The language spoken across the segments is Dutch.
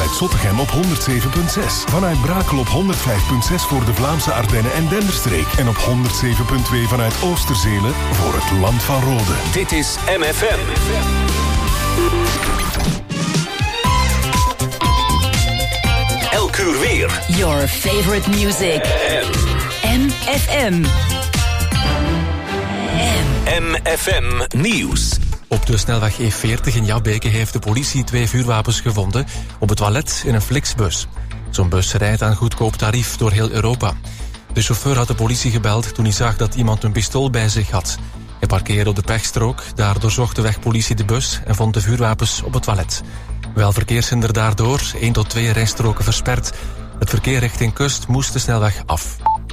vanuit Zottegem op 107.6. Vanuit Brakel op 105.6 voor de Vlaamse Ardennen en Denderstreek. En op 107.2 vanuit Oosterzelen voor het Land van Rode. Dit is MFM. Elk uur weer. Your favorite music. MFM. MFM Nieuws. Op de snelweg E40 in Jabbeke heeft de politie 2 vuurwapens gevonden op het toilet in een Flixbus. Zo'n bus rijdt aan goedkoop tarief door heel Europa. De chauffeur had de politie gebeld toen hij zag dat iemand een pistool bij zich had. Hij parkeerde op de pechstrook, daar doorzocht de wegpolitie de bus en vond de vuurwapens op het toilet. Wel verkeershinder daardoor, 1 tot 2 rijstroken versperd. Het verkeer richting kust moest de snelweg af.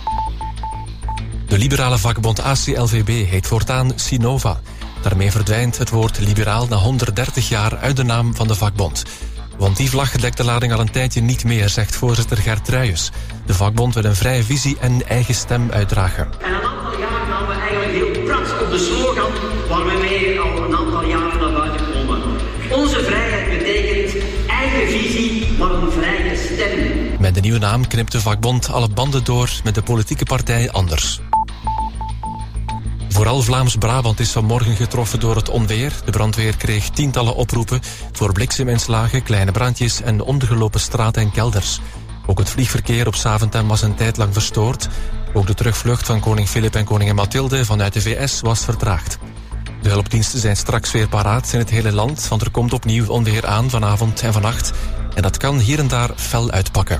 De liberale vakbond ACLVB heet voortaan Sinova. Daarmee verdwijnt het woord liberaal na 130 jaar uit de naam van de vakbond. Want die vlag dekt de lading al een tijdje niet meer, zegt voorzitter Gert Truijens. De vakbond wil een vrije visie en eigen stem uitdragen. En een aantal jaar gaan we eigenlijk heel trots op de slogan waar we mee al een aantal jaren naar buiten komen. Onze vrijheid betekent eigen visie, maar een vrije stem. Met de nieuwe naam knipt de vakbond alle banden door met de politieke partij Anders. Vooral Vlaams-Brabant is vanmorgen getroffen door het onweer. De brandweer kreeg tientallen oproepen voor blikseminslagen, kleine brandjes en ondergelopen straten en kelders. Ook het vliegverkeer op Zaventem was een tijd lang verstoord. Ook de terugvlucht van koning Filip en koningin Mathilde vanuit de VS was vertraagd. De hulpdiensten zijn straks weer paraat in het hele land, want er komt opnieuw onweer aan vanavond en vannacht. En dat kan hier en daar fel uitpakken.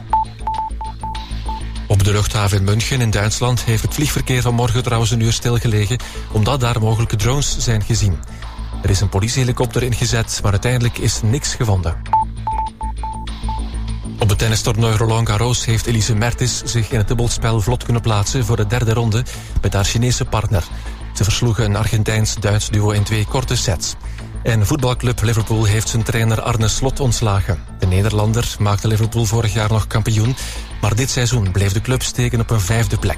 Op de luchthaven in München in Duitsland heeft het vliegverkeer vanmorgen trouwens een uur stilgelegen, omdat daar mogelijke drones zijn gezien. Er is een politiehelikopter ingezet, maar uiteindelijk is niks gevonden. Op het tennistoernooi Roland Garros heeft Elise Mertens zich in het dubbelspel vlot kunnen plaatsen voor de derde ronde met haar Chinese partner. Ze versloegen een Argentijns-Duits duo in 2 korte sets. En voetbalclub Liverpool heeft zijn trainer Arne Slot ontslagen. De Nederlander maakte Liverpool vorig jaar nog kampioen, maar dit seizoen bleef de club steken op een 5e plek.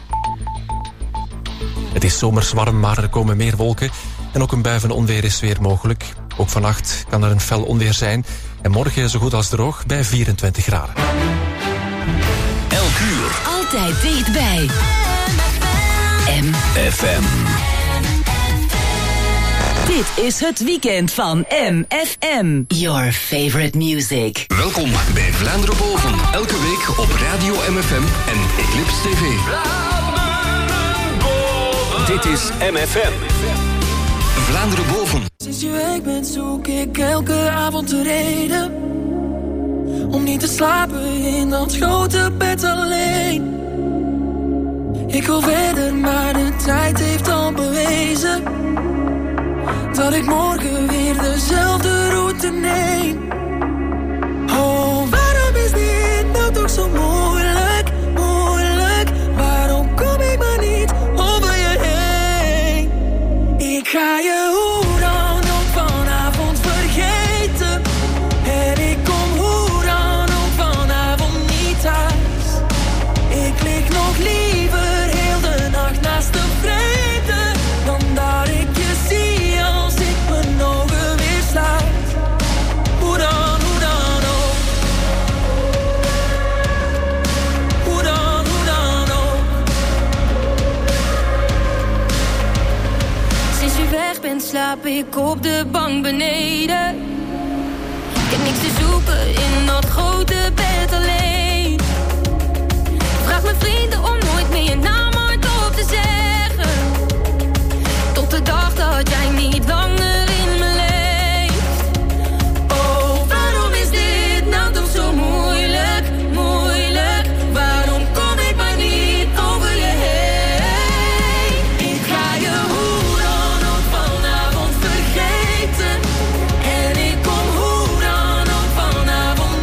Het is zomers warm, maar er komen meer wolken en ook een bui van onweer is weer mogelijk. Ook vannacht kan er een fel onweer zijn en morgen zo goed als droog bij 24 graden. Elk uur. Altijd dichtbij. MFM. Dit is het weekend van MFM. Your favorite music. Welkom bij Vlaanderen Boven. Elke week op Radio MFM en Eclipse TV. Dit is MFM. Vlaanderen Boven. Sinds je weg bent zoek ik elke avond de reden om niet te slapen in dat grote bed alleen. Ik wil verder, maar de tijd heeft al bewezen dat ik morgen weer dezelfde route neem. Oh, waarom is dit nou toch zo moeilijk, moeilijk? Waarom kom ik maar niet over je heen? Ik ga je hoe dan ook vanavond vergeten. En ik kom hoe dan ook vanavond niet thuis. Ik lig nog liever heel de nacht naast de vreemde dan dat ik je zie als ik mijn ogen weer sluit. Hoe dan ook. Hoe dan ook. Sinds je weg bent slaap ik op de bank beneden. Ik heb niks te zoeken in dat grote bed alleen. Vraag mijn vrienden om nooit meer je naam hardop te zeggen. Tot de dag dat jij niet langer in me leeft. Oh, waarom is dit nou toch zo moeilijk, moeilijk? Waarom kom ik maar niet over je heen? Ik ga je hoe dan ook vanavond vergeten. En ik kom hoe dan ook vanavond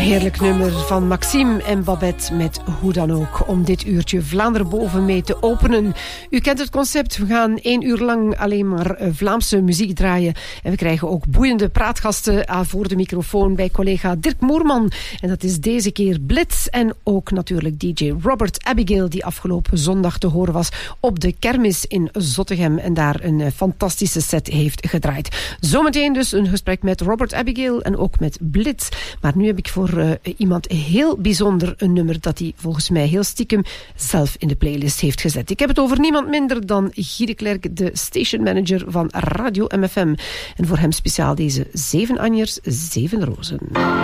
heerlijk nummer van Maxime en Babette met Hoe dan ook, om dit uurtje Vlaanderen boven mee te openen. U kent het concept, we gaan 1 uur lang alleen maar Vlaamse muziek draaien. En we krijgen ook boeiende praatgasten voor de microfoon bij collega Dirk Moerman. En dat is deze keer Blitz en ook natuurlijk DJ Robert Abigail, die afgelopen zondag te horen was op de kermis in Zottegem en daar een fantastische set heeft gedraaid. Zometeen dus een gesprek met Robert Abigail en ook met Blitz. Maar nu heb ik voor iemand heel bijzonder een nummer dat hij volgens mij heel stiekem zelf in de playlist heeft gezet. Ik heb het over niemand minder dan Guy de Klerk, de station manager van Radio MFM. En voor hem speciaal deze 7 Anjers, 7 Rozen.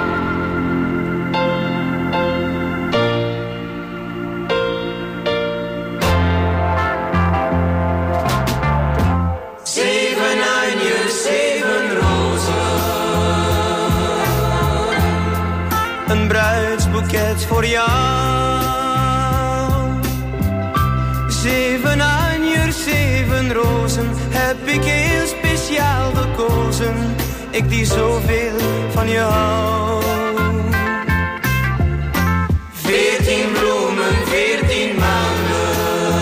Een bruidsboeket voor jou. 7 anjers, 7 rozen heb ik heel speciaal gekozen. Ik die zoveel van je hou. 14 bloemen, 14 maanden.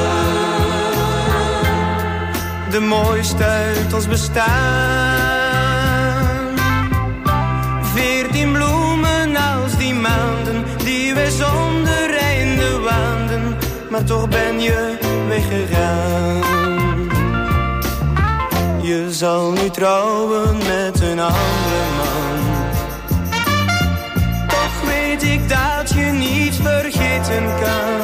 De mooiste uit ons bestaan. 14 bloemen als die maanden die wij zonder einde waanden, maar toch ben je weggegaan. Je zal nu trouwen met een andere man. Toch weet ik dat je niet vergeten kan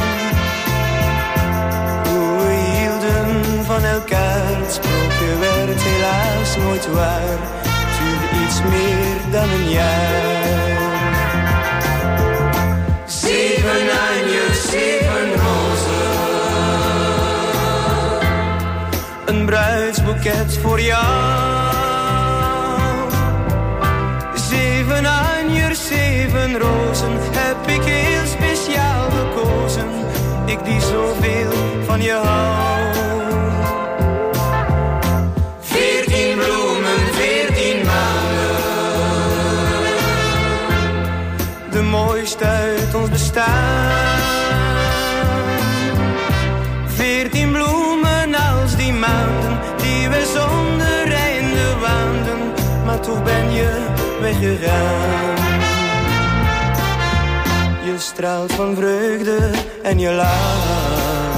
hoe we hielden van elkaar. Het sprookje werd helaas nooit waar. Het duurde iets meer dan een jaar. 7 anjers, 7 rozen. Een bruidsboeket voor jou. 7 anjers, 7 rozen heb ik heel speciaal gekozen. Ik die zoveel van je hou. 14 bloemen, 14 maanden. De mooiste uit ons bestaan. 14 bloemen als die maanden die we zonder einde waanden, maar toch ben je weggegaan. Je straalt van vreugde en je lacht.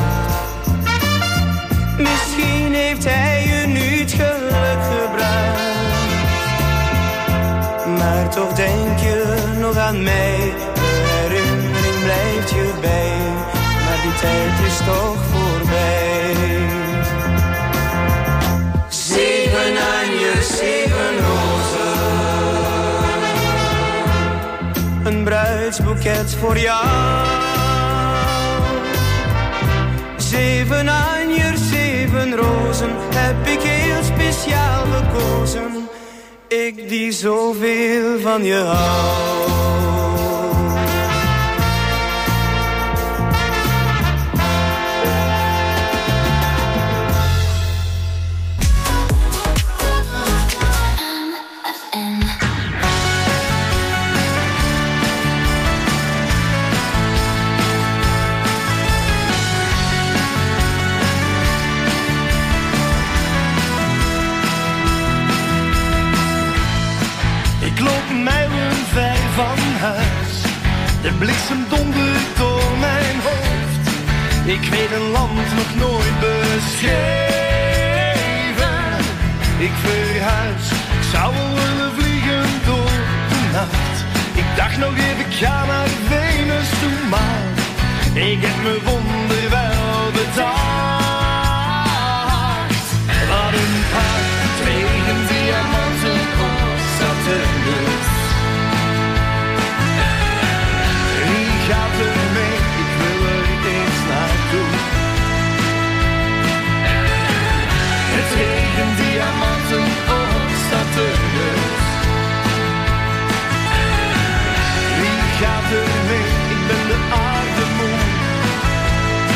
Misschien heeft hij je nu het geluk gebracht, maar toch denk je nog aan mij. De herinnering blijft je bij, maar die tijd is toch voorbij. 7 anjers, 7 rozen. Een bruidsboeket voor jou. 7 anjers, 7 rozen heb ik heel speciaal gekozen. Ik die zoveel van je hou. Van huis, de bliksem dondert door mijn hoofd. Ik weet een land nog nooit beschreven. Ik verhuis, ik zou wel willen vliegen door de nacht. Ik dacht nog even, ik ga naar Venus toe, maar ik heb me wonderwel bedacht. Wat een hart, wegen diamanten op Saturnus. Gaat er mee, ik wil er niet eens naartoe. Het regent diamanten op Saturnus. Wie gaat er mee, ik ben de aarde moe.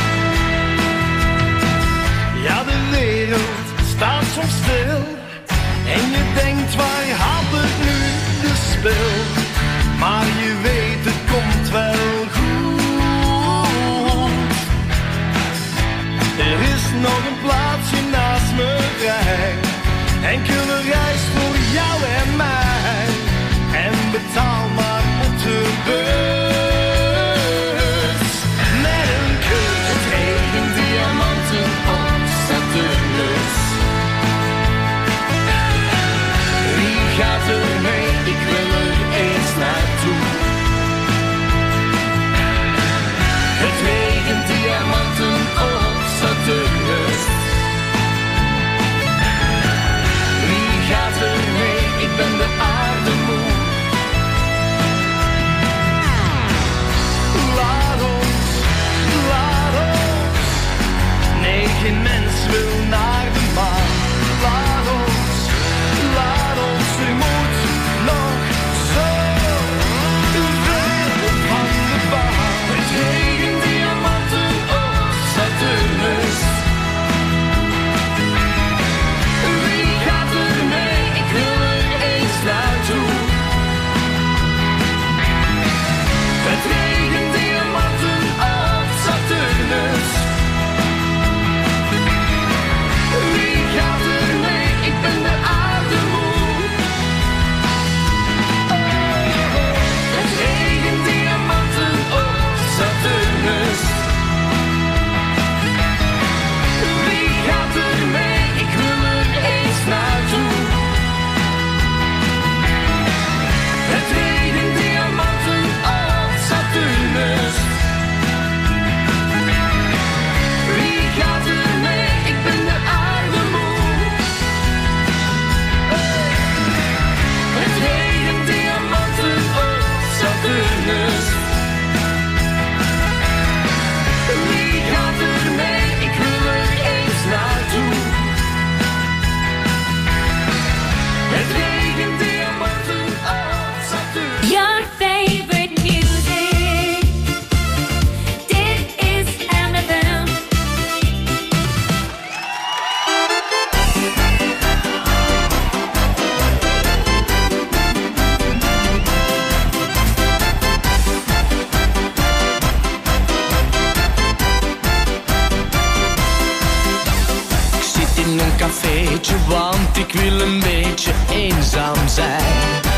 want ik wil een beetje eenzaam zijn.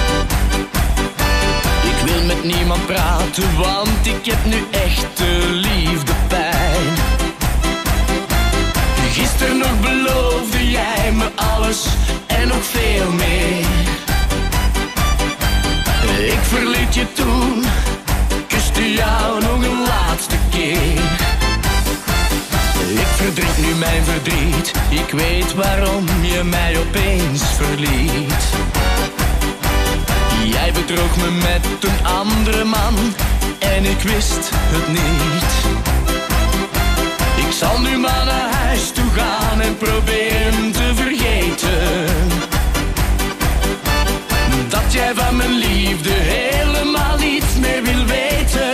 Ik wil met niemand praten, want ik heb nu echte liefdepijn. Gisteren nog beloofde jij me alles en nog veel meer. Ik verliet je toen, kuste jou nog een laatste keer. Ik verdriet nu mijn verdriet, ik weet waarom je mij opeens verliet. Jij bedroog me met een andere man en ik wist het niet. Ik zal nu maar naar huis toe gaan en proberen te vergeten dat jij van mijn liefde helemaal niets meer wil weten.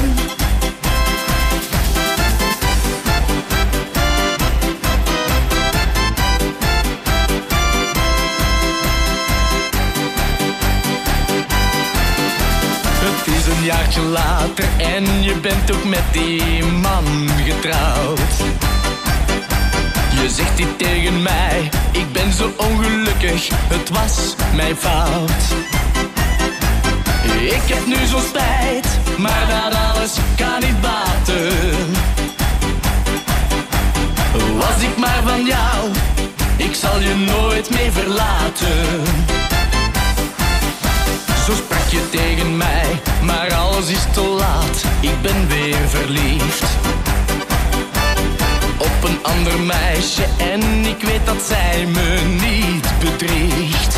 Het is een jaartje later en je bent ook met die man getrouwd. Je zegt dit tegen mij, ik ben zo ongelukkig, het was mijn fout. Ik heb nu zo'n spijt, maar dat alles kan niet baten. Was ik maar van jou, ik zal je nooit meer verlaten. Zo sprak je tegen mij, maar alles is te laat, ik ben weer verliefd op een ander meisje en ik weet dat zij me niet bedriegt.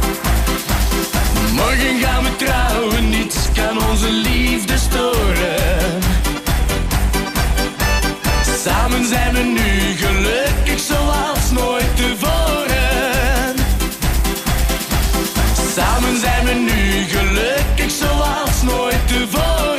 Morgen gaan we trouwen, niets kan onze liefde storen. Samen zijn we nu gelukkig zoals nooit tevoren. Samen zijn we nu gelukkig zoals nooit tevoren.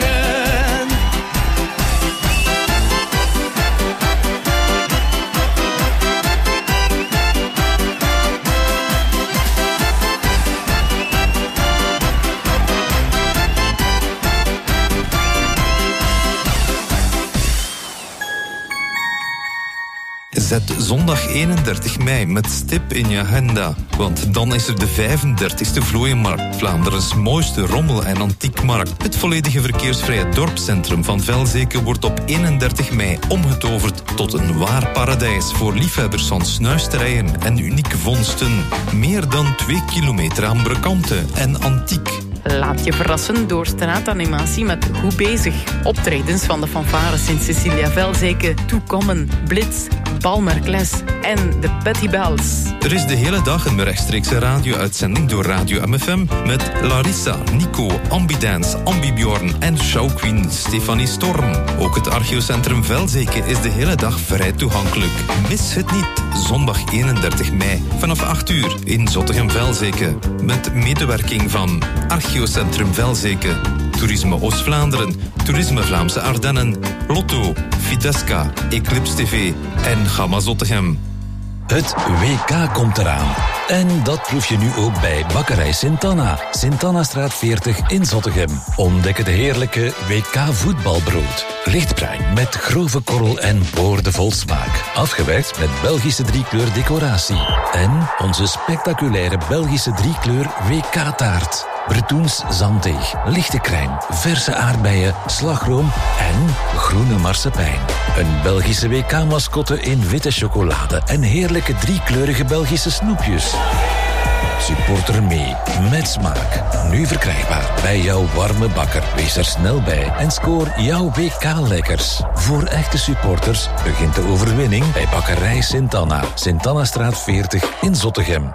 Zet zondag 31 mei met stip in je agenda. Want dan is er de 35e Vlooienmarkt, Vlaanderens mooiste rommel- en antiekmarkt. Het volledige verkeersvrije dorpscentrum van Velzeke wordt op 31 mei omgetoverd tot een waar paradijs voor liefhebbers van snuisterijen en unieke vondsten. Meer dan 2 kilometer aan brokanten en antiek. Laat je verrassen door straatanimatie met Goed Bezig. Optredens van de fanfare Sint-Cecilia Velzeke, Toekommen, Blitz, Balmerkles en de Betty Bells. Er is de hele dag een rechtstreekse radio-uitzending door Radio MFM met Larissa, Nico, Ambidance, Ambibjorn en showqueen Stefanie Storm. Ook het archeocentrum Velzeke is de hele dag vrij toegankelijk. Mis het niet, zondag 31 mei vanaf 8 uur in Zottegem-Velzeke. Met medewerking van Archeocentrum Velzeke, Toerisme Oost-Vlaanderen, Toerisme Vlaamse Ardennen, Lotto, Fidesca, Eclipse TV en Gamma Zottegem. Het WK komt eraan. En dat proef je nu ook bij Bakkerij Sint-Anna. Sint-Annastraat 40 in Zottegem. Ontdek het heerlijke WK voetbalbrood. Lichtbruin met grove korrel en boordevol smaak. Afgewerkt met Belgische 3-kleur decoratie. En onze spectaculaire Belgische 3-kleur WK-taart. Bretoens zanddeeg, lichte crème, verse aardbeien, slagroom en groene marsepein. Een Belgische WK-mascotte in witte chocolade en heerlijke 3-kleurige Belgische snoepjes. Supporter mee, met smaak. Nu verkrijgbaar bij jouw warme bakker. Wees er snel bij en scoor jouw WK-lekkers. Voor echte supporters begint de overwinning bij Bakkerij Sint-Anna. Sint-Annastraat 40 in Zottegem.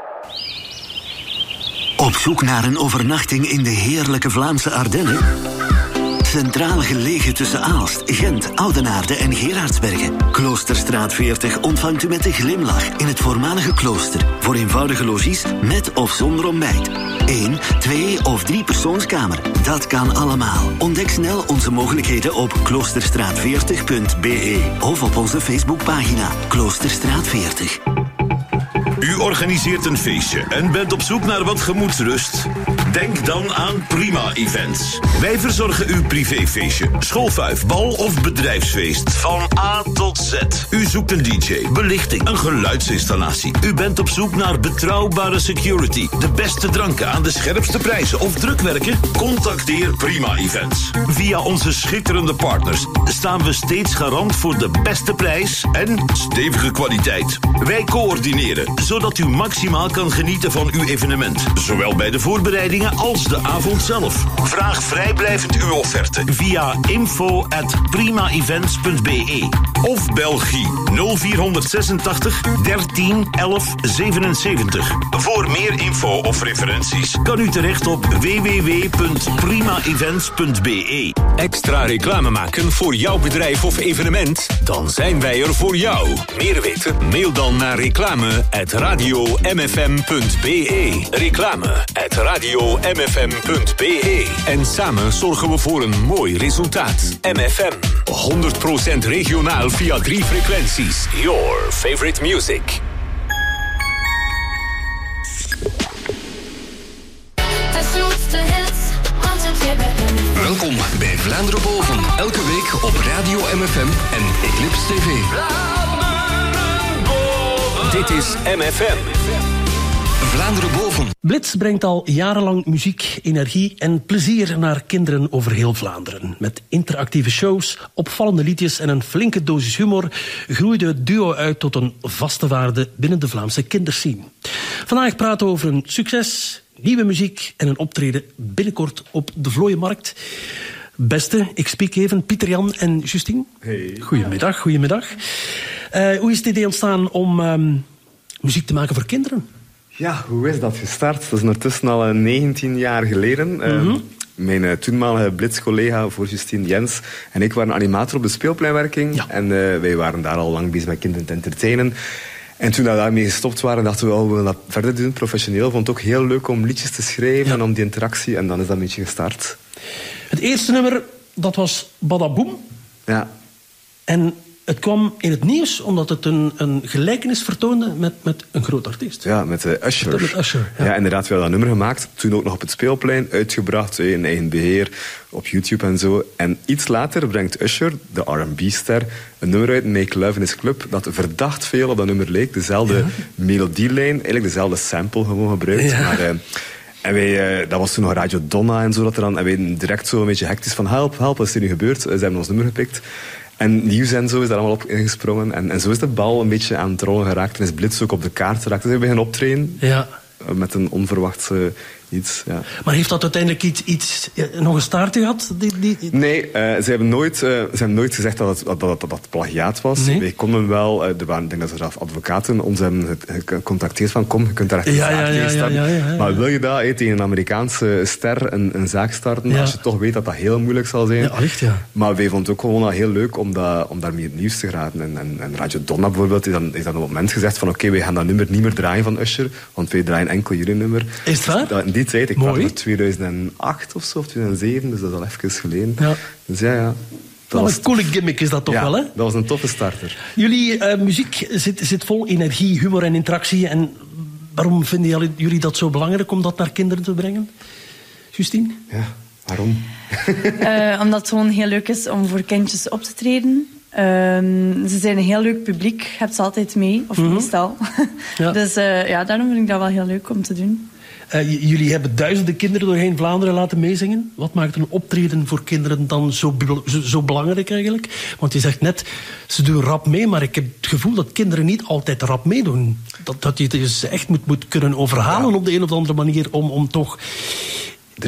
Op zoek naar een overnachting in de heerlijke Vlaamse Ardennen? Centraal gelegen tussen Aalst, Gent, Oudenaarde en Gerardsbergen. Kloosterstraat 40 ontvangt u met een glimlach in het voormalige klooster. Voor eenvoudige logies met of zonder ontbijt. 1, 2 of 3 persoonskamer. Dat kan allemaal. Ontdek snel onze mogelijkheden op kloosterstraat40.be of op onze Facebookpagina Kloosterstraat 40. U organiseert een feestje en bent op zoek naar wat gemoedsrust? Denk dan aan Prima Events. Wij verzorgen uw privéfeestje, schoolfuif, bal of bedrijfsfeest van A tot tot Z. U zoekt een DJ, belichting, een geluidsinstallatie. U bent op zoek naar betrouwbare security, de beste dranken aan de scherpste prijzen of drukwerken? Contacteer Prima Events. Via onze schitterende partners staan we steeds garant voor de beste prijs en stevige kwaliteit. Wij coördineren, zodat u maximaal kan genieten van uw evenement. Zowel bij de voorbereidingen als de avond zelf. Vraag vrijblijvend uw offerte via info@primaevents.be of Belgie 0486 13 11 77. Voor meer info of referenties kan u terecht op www.primaevents.be. Extra reclame maken voor jouw bedrijf of evenement? Dan zijn wij er voor jou. Meer weten? Mail dan naar reclame@radiomfm.be. Reclame@radiomfm.be. En samen zorgen we voor een mooi resultaat. MFM. 100% regionaal via 3 frequenties. Your favorite music. Welkom bij Vlaanderen Boven. Elke week op Radio MFM en Eclipse TV. Dit is MFM. Vlaanderen Boven. Blitz brengt al jarenlang muziek, energie en plezier naar kinderen over heel Vlaanderen. Met interactieve shows, opvallende liedjes en een flinke dosis humor groeide het duo uit tot een vaste waarde binnen de Vlaamse kinderscene. Vandaag praten we over een succes, nieuwe muziek en een optreden binnenkort op de Vlooienmarkt. Beste, ik spreek even Pieter-Jan en Justine. Hey. Goedemiddag. Hoe is het idee ontstaan om muziek te maken voor kinderen? Ja, hoe is dat gestart? Dat is ondertussen al 19 jaar geleden. Mijn toenmalige Blitz-collega voor Justine, Jens, en ik waren animator op de speelpleinwerking. Ja. En wij waren daar al lang bezig met kinderen te entertainen. En toen we daarmee gestopt waren, dachten we, we willen dat verder doen, professioneel. Vond het ook heel leuk om liedjes te schrijven en om die interactie. En dan is dat een beetje gestart. Het eerste nummer, dat was Badaboom. Ja. En het kwam in het nieuws omdat het een gelijkenis vertoonde met een groot artiest. Ja, met Usher. Met Usher, ja. Ja, inderdaad, we hadden dat nummer gemaakt. Toen ook nog op het speelplein, uitgebracht in eigen beheer, op YouTube en zo. En iets later brengt Usher, de R&B-ster, een nummer uit, Make Love in His Club, dat verdacht veel op dat nummer leek. Dezelfde melodielijn, eigenlijk dezelfde sample gewoon gebruikt. Ja. Maar, en wij, dat was toen nog Radio Donna en zo, dat er dan, en wij direct zo een beetje hectisch van help, wat is er nu gebeurd? Ze hebben ons nummer gepikt. En nieuws en zo is daar allemaal op ingesprongen. En zo is de bal een beetje aan het rollen geraakt. En is Blitz ook op de kaart geraakt. Dus we beginnen optreden. Ja. Met een onverwachts iets. Ja. Maar heeft dat uiteindelijk iets nog een staart gehad? Nee, ze hebben nooit gezegd dat het plagiaat was. Nee? Wij konden wel, ik denk dat er advocaten ons hebben gecontacteerd van kom, je kunt daar echt een zaak tegen starten. Maar wil je dat tegen een Amerikaanse ster een zaak starten, als je toch weet dat dat heel moeilijk zal zijn. Ja, allicht, ja. Maar wij vonden het ook gewoon heel leuk om daarmee het nieuws te geraken. En Radio Donna bijvoorbeeld is dan op het moment gezegd van oké, wij gaan dat nummer niet meer draaien van Usher, want wij draaien enkel jullie nummer. Is het waar? In die tijd, ik kwam in 2008 of zo, of 2007, dus dat is al even geleden. Ja. Dus ja. Wel een coole gimmick is dat toch wel, hè? Dat was een toffe starter. Jullie muziek zit vol energie, humor en interactie. En waarom vinden jullie dat zo belangrijk om dat naar kinderen te brengen? Justine? Ja, waarom? Omdat het gewoon heel leuk is om voor kindjes op te treden. Ze zijn een heel leuk publiek. Je hebt ze altijd mee, of meestal. Ja. Dus daarom vind ik dat wel heel leuk om te doen. Jullie hebben duizenden kinderen doorheen Vlaanderen laten meezingen. Wat maakt een optreden voor kinderen dan zo belangrijk eigenlijk? Want je zegt net, ze doen rap mee, maar ik heb het gevoel dat kinderen niet altijd rap meedoen. Dat je ze echt moet kunnen overhalen op de een of andere manier om toch er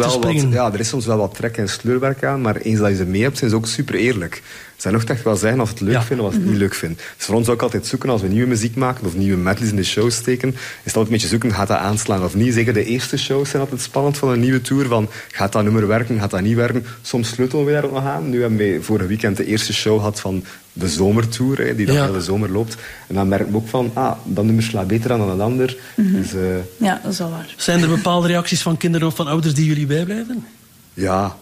is soms wel wat trek en sleurwerk aan, maar eens dat je ze mee hebt, zijn ze ook super eerlijk. Ze zijn ook echt wel zeggen of ze het leuk vinden of ze het niet leuk vinden. Dus voor ons ook altijd zoeken als we nieuwe muziek maken of nieuwe medleys in de show steken, is dat een beetje zoeken, gaat dat aanslaan of niet? Zeker de eerste shows zijn altijd spannend van een nieuwe tour, van gaat dat nummer werken, gaat dat niet werken? Soms sleutelen we daar ook nog aan. Nu hebben wij vorige weekend de eerste show gehad van de zomertour, die dan heel de zomer loopt. En dan merken we ook van, dat nummer slaat beter aan dan een ander. Dus, ja, dat is wel waar. Zijn er bepaalde reacties van kinderen of van ouders die jullie bijblijven? Ja,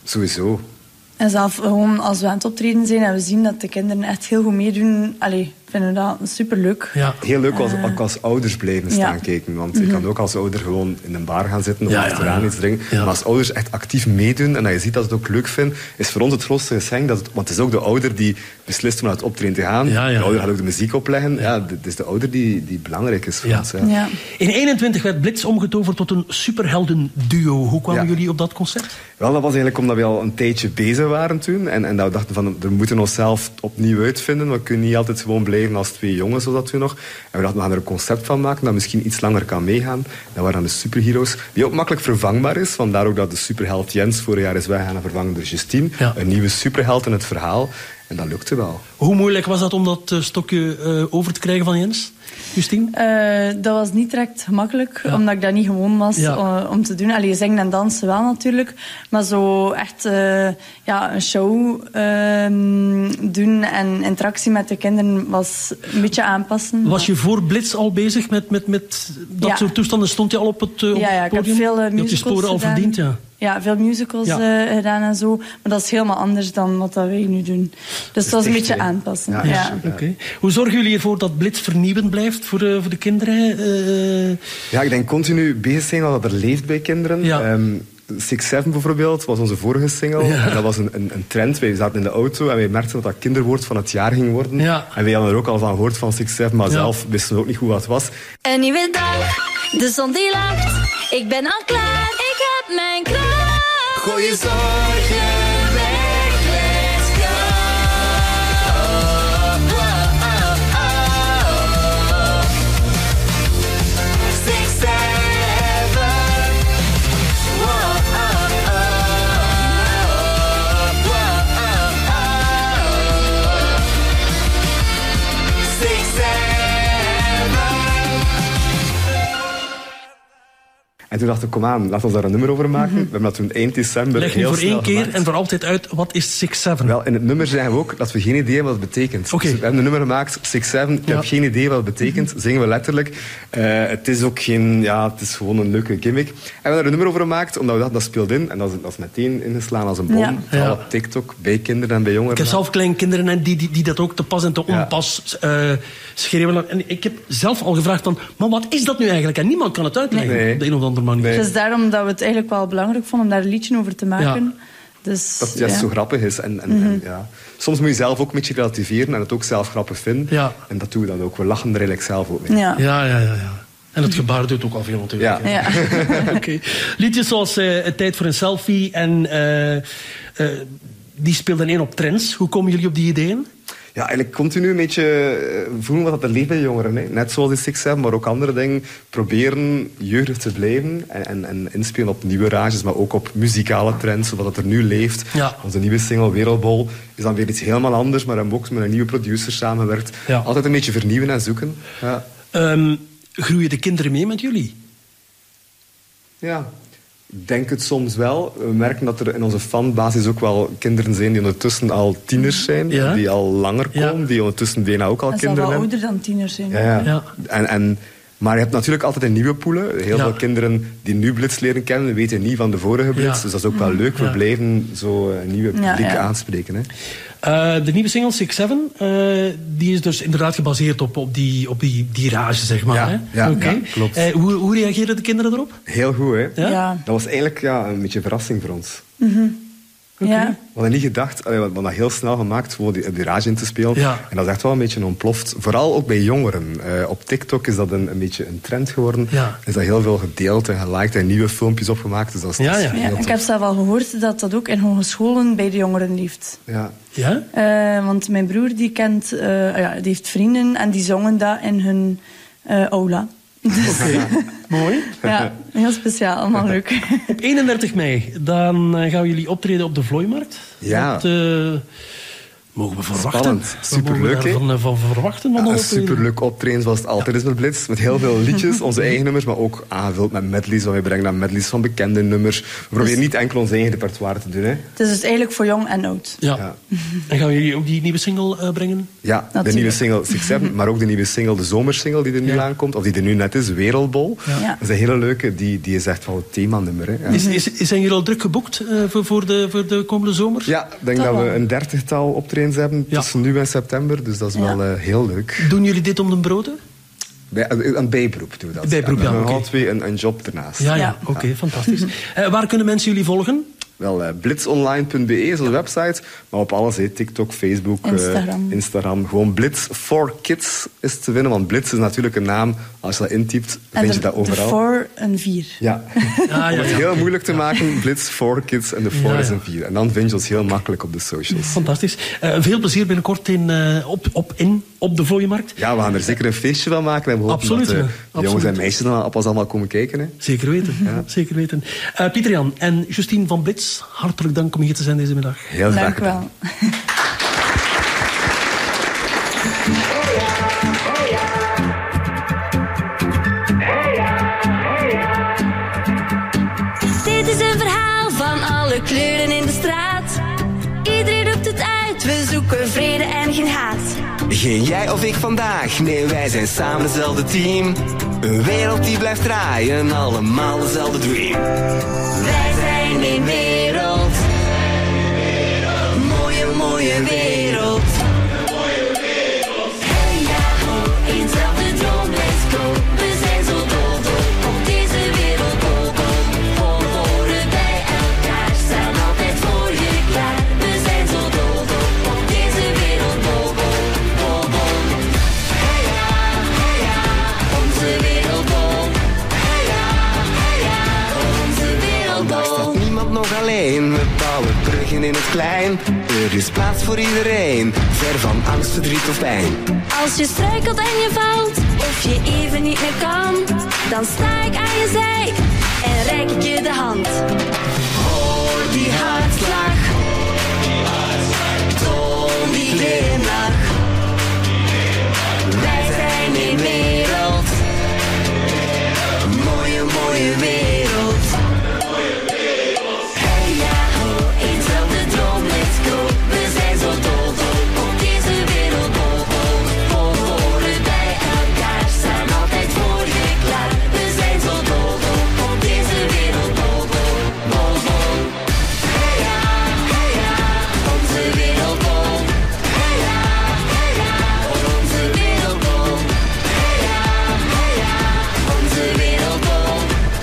sowieso. En zelf gewoon als we aan het optreden zijn en we zien dat de kinderen echt heel goed meedoen, vinden dat superleuk. Ja. Heel leuk als ouders blijven staan kijken. Want je kan ook als ouder gewoon in een bar gaan zitten of achteraan iets drinken. Ja. Maar als ouders echt actief meedoen en dat je ziet dat ze het ook leuk vinden, is voor ons het grootste geschenk. Want het is ook de ouder die beslist om naar het optreden te gaan. De ouder gaat ook de muziek opleggen. Ja, het is de ouder die belangrijk is voor ons. Ja. Ja. In 21 werd Blitz omgetoverd tot een superheldenduo. Hoe kwamen jullie op dat concept? Wel, dat was eigenlijk omdat we al een tijdje bezig waren toen. En dat we dachten van, we moeten onszelf opnieuw uitvinden. We kunnen niet altijd gewoon blijven als twee jongens, zoals dat toen nog. En we dachten, we gaan er een concept van maken dat misschien iets langer kan meegaan. Dat waren dan de superheroes. Die ook makkelijk vervangbaar is. Vandaar ook dat de superheld Jens vorig jaar is weggegaan en vervangen door Justine. Ja. Een nieuwe superheld in het verhaal. En dat lukte wel. Hoe moeilijk was dat om dat stokje over te krijgen van Jens? Justine? Dat was niet direct gemakkelijk, omdat ik dat niet gewoon was om te doen. Allee, zingen en dansen wel natuurlijk, maar zo echt een show doen en interactie met de kinderen was een beetje aanpassen. Was je voor Blitz al bezig met dat soort toestanden? Stond je al op het podium? Ja, ik heb veel musicals je sporen al gedaan. verdiend, ja. Ja, veel musicals gedaan en zo. Maar dat is helemaal anders dan wat wij nu doen. Dus dat was een beetje aanpassen. Ja. Okay. Hoe zorgen jullie ervoor dat Blitz vernieuwend blijft voor de kinderen? Ja, ik denk continu bezig zijn dat er leeft bij kinderen. Ja. 6-7 bijvoorbeeld was onze vorige single. Ja. En dat was een trend. Wij zaten in de auto en wij merkten dat kinderwoord van het jaar ging worden. Ja. En wij hadden er ook al van gehoord van 6-7, maar zelf wisten we ook niet goed wat het was. Een nieuwe dag, de zon die lacht. Ik ben al klaar, ik heb mijn kracht. Gooi je zorgen weg, let's go. Oh, oh, oh, oh. 6, 7. Oh, oh, oh, oh, oh. 6, 7. En toen dachten we, kom aan, laten we daar een nummer over maken. We hebben dat toen eind december leg heel voor snel één keer gemaakt. en voor altijd uit, wat is 6-7? Wel, in het nummer zeggen we ook dat we geen idee hebben wat het betekent. Okay. Dus we hebben een nummer gemaakt, 6-7, ik heb geen idee wat het betekent. Zingen we letterlijk. Het is ook geen, het is gewoon een leuke gimmick. En we hebben er een nummer over gemaakt, omdat we dachten, dat speelt in. En dat is meteen ingeslaan als een bom. Vooral op TikTok, bij kinderen en bij jongeren. Ik heb zelf kleinkinderen en die dat ook te pas en te onpas schreeuwen. En ik heb zelf al gevraagd van, maar wat is dat nu eigenlijk? En niemand kan het uitleggen op de een of andere manier. Dus daarom dat we het eigenlijk wel belangrijk vonden om daar een liedje over te maken. Ja. Dus, dat het juist zo grappig is. En soms moet je zelf ook een beetje relativeren en het ook zelf grappig vinden. Ja. En dat doen we dan ook. We lachen er eigenlijk zelf ook mee. Ja. En het gebaar doet ook al veel natuurlijk. Ja. Okay. Liedjes zoals Tijd voor een selfie en die speelden in op trends. Hoe komen jullie op die ideeën? Ja, eigenlijk continu een beetje voelen wat er leeft bij de jongeren. Hè. Net zoals die 6-7, maar ook andere dingen. Proberen jeugdig te blijven en inspelen op nieuwe rages, maar ook op muzikale trends, zodat het er nu leeft. Ja. Onze nieuwe single Wereldbol is dan weer iets helemaal anders, maar we hebben ook met een nieuwe producer samengewerkt. Ja. Altijd een beetje vernieuwen en zoeken. Ja. Groeien de kinderen mee met jullie? Ja. Ik denk het soms wel. We merken dat er in onze fanbasis ook wel kinderen zijn die ondertussen al tieners zijn. Ja. Die al langer komen. Die ondertussen bijna ook al kinderen hebben. Dat zal wel ouder dan tieners zijn. Ja. Maar je hebt natuurlijk altijd een nieuwe poelen. Heel veel kinderen die nu Blitz leren kennen, weten niet van de vorige Blitz. Dus dat is ook wel leuk. We blijven zo een nieuwe publiek aanspreken. Hè. De nieuwe single, 6-7, die is dus inderdaad gebaseerd op die rage, zeg maar. Ja, klopt. Hoe reageerden de kinderen erop? Heel goed, hè? Ja? Dat was eigenlijk een beetje een verrassing voor ons. Mm-hmm. Okay. Ja. We hadden niet gedacht, we hadden dat heel snel gemaakt voor die rage in te spelen. Ja. En dat is echt wel een beetje ontploft. Vooral ook bij jongeren. Op TikTok is dat een beetje een trend geworden. Ja. Is dat heel veel gedeeld en geliked en nieuwe filmpjes opgemaakt. Dus dat is ik heb zelf al gehoord dat dat ook in hogescholen bij de jongeren leeft. Ja. Want mijn broer die heeft vrienden en die zongen dat in hun aula. Dus, mooi. Ja, heel speciaal, allemaal leuk. Op 31 mei, dan gaan jullie optreden op de Vlooimarkt. Ja. Wat mogen we verwachten? Spannend, superleuk. Van verwachten? Een superleuk optreden zoals het altijd is met Blitz. Met heel veel liedjes, onze eigen nummers, maar ook aangevuld met medleys. Want wij brengen dan medleys van bekende nummers. We proberen niet enkel ons eigen repertoire te doen. Hè. Het is dus eigenlijk voor jong en oud. Ja. En gaan jullie ook die nieuwe single brengen? Ja, natuurlijk. De nieuwe single 6-7, maar ook de nieuwe single, de zomersingle die er nu aankomt. Of die er nu net is, Wereldbol. Ja. Dat is een hele leuke, die is echt wel het themanummer. Hè. Ja. Zijn jullie al druk geboekt voor de komende zomer? Ja, ik denk dat we een 30-tal optreden eens hebben tussen nu en september. Dus dat is wel heel leuk. Doen jullie dit om de broden? Een bijberoep doen we dat. Bijberoep, ja. We hebben oké. alle twee een job ernaast. Ja. Oké, fantastisch. Waar kunnen mensen jullie volgen? Wel, blitzonline.be is onze website. Maar op alles, TikTok, Facebook, Instagram. Gewoon Blitz for Kids is te vinden. Want Blitz is natuurlijk een naam. Als je dat intypt, vind je dat overal. De 4 en 4. Ja. Om het heel moeilijk te maken, Blitz for Kids en de 4 is een 4. En dan vind je ons heel makkelijk op de socials. Fantastisch. Veel plezier binnenkort op de Vlooienmarkt. Ja, we gaan er zeker een feestje van maken. En we hopen dat de jongens en meisjes dan pas allemaal komen kijken. Hè. Zeker weten. Ja. Zeker weten. Pieter-Jan en Justine van Blitz, hartelijk dank om hier te zijn deze middag. Heel graag gedaan. Dank u wel. Dit is een verhaal van alle kleuren in de straat. Iedereen roept het uit, we zoeken vrede en geen haat. Geen jij of ik vandaag, nee wij zijn samen hetzelfde team. Een wereld die blijft draaien, allemaal dezelfde dream. Wij zijn één wereld. Mooie, mooie wereld. Hey ja ho, eenzelfde droom, let's go. We zijn zo dol, dol, op deze wereld, dol, dol. We horen bij elkaar, staan altijd voor je klaar. We zijn zo dol, dol, op deze wereld, dol, dol, dol, dol. Hey ja, onze wereld, dol. Hey ja, onze wereld, dol. Vandaag staat niemand nog alleen, we bouwen bruggen in het klein. Er is plaats voor iedereen, ver van angst, verdriet of pijn. Als je struikelt en je valt, of je even niet meer kan, dan sta ik aan je zij en reik ik je de hand. Hoor die hartslag, toon die glimlach. Wij zijn één wereld, mooie, mooie wereld. Hey ja ho, eenzelfde droom, let's go. We zijn zo dol, dol, op deze wereld, dol, dol. We horen bij elkaar, staan altijd voor je klaar. We zijn zo dol, dol, op deze wereld, dol, dol, dol, dol. Hey ja, onze wereld, dol. Hey ja, onze wereld, dol. Hey ja, onze wereld, dol.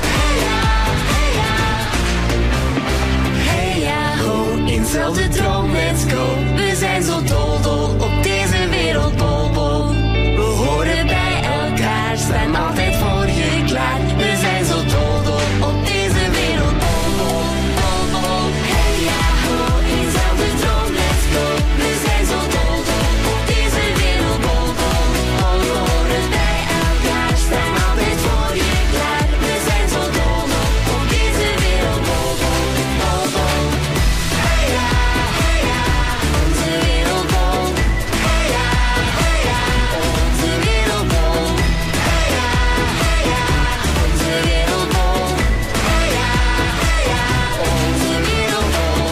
Hey ja, ho, eenzelfde droom, let's go. We zijn zo dol, dol, op deze wereld, bol, bol. We horen bij elkaar, staan altijd voor je klaar. We zijn zo dol, dol, op deze wereld, bol, bol, bol, bol. Hey ja, ho, eenzelfde droom, let's go. We zijn zo dol, dol, op deze wereld, bol, bol. We horen bij elkaar, staan altijd voor je klaar. We zijn zo dol, dol, op deze wereld, bol, bol, bol, bol. Hey ja, onze wereld, bol. Hey ja, onze wereld, bol. Hey ja, onze wereld, bol. Hey ja, onze wereld, bol.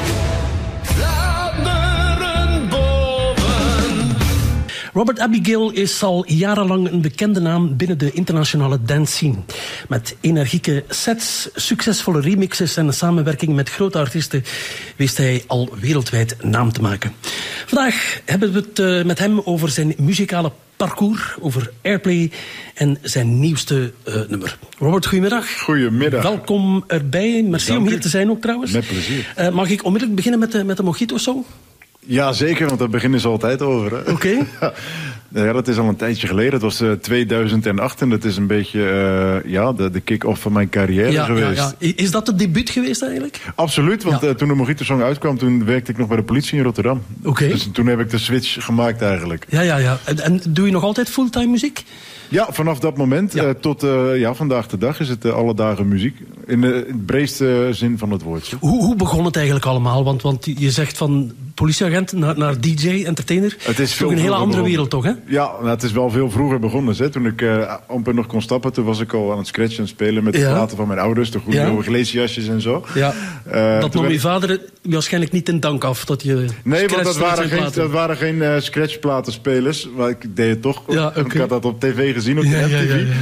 Vlaanderen boven. Robert Abigail is al jarenlang een bekende naam binnen de internationale dance scene. Met energieke sets, succesvolle remixes en een samenwerking met grote artiesten wist hij al wereldwijd naam te maken. Vandaag hebben we het met hem over zijn muzikale parcours, over Airplay en zijn nieuwste nummer. Robert, goedemiddag. Goedemiddag. Welkom erbij. Merci om hier te zijn ook trouwens. Met plezier. Mag ik onmiddellijk beginnen met de Mojito-song? Ja, zeker, want daar beginnen ze altijd over. Oké. Ja, dat is al een tijdje geleden. Het was 2008 en dat is een beetje de kick-off van mijn carrière geweest. Ja. Is dat het debuut geweest eigenlijk? Absoluut, want toen de Mojito-song uitkwam, toen werkte ik nog bij de politie in Rotterdam. Oké. Dus toen heb ik de switch gemaakt eigenlijk. Ja. En doe je nog altijd fulltime muziek? Ja, vanaf dat moment tot vandaag de dag is het alle dagen muziek. In de breedste zin van het woord. Hoe begon het eigenlijk allemaal? Want je zegt van politieagent naar DJ, entertainer. Het is toch een hele andere wereld, toch? Hè? Ja, het is wel veel vroeger begonnen. Hè. Toen ik amper nog kon stappen, toen was ik al aan het scratchen en spelen met de platen van mijn ouders. De goede oude glacejasjes en zo. Ja. Dat nam je vader waarschijnlijk niet in dank af dat je. Nee, want dat waren geen scratchplatenspelers. Maar ik deed het toch. Ik had dat op tv gezien, op de MTV.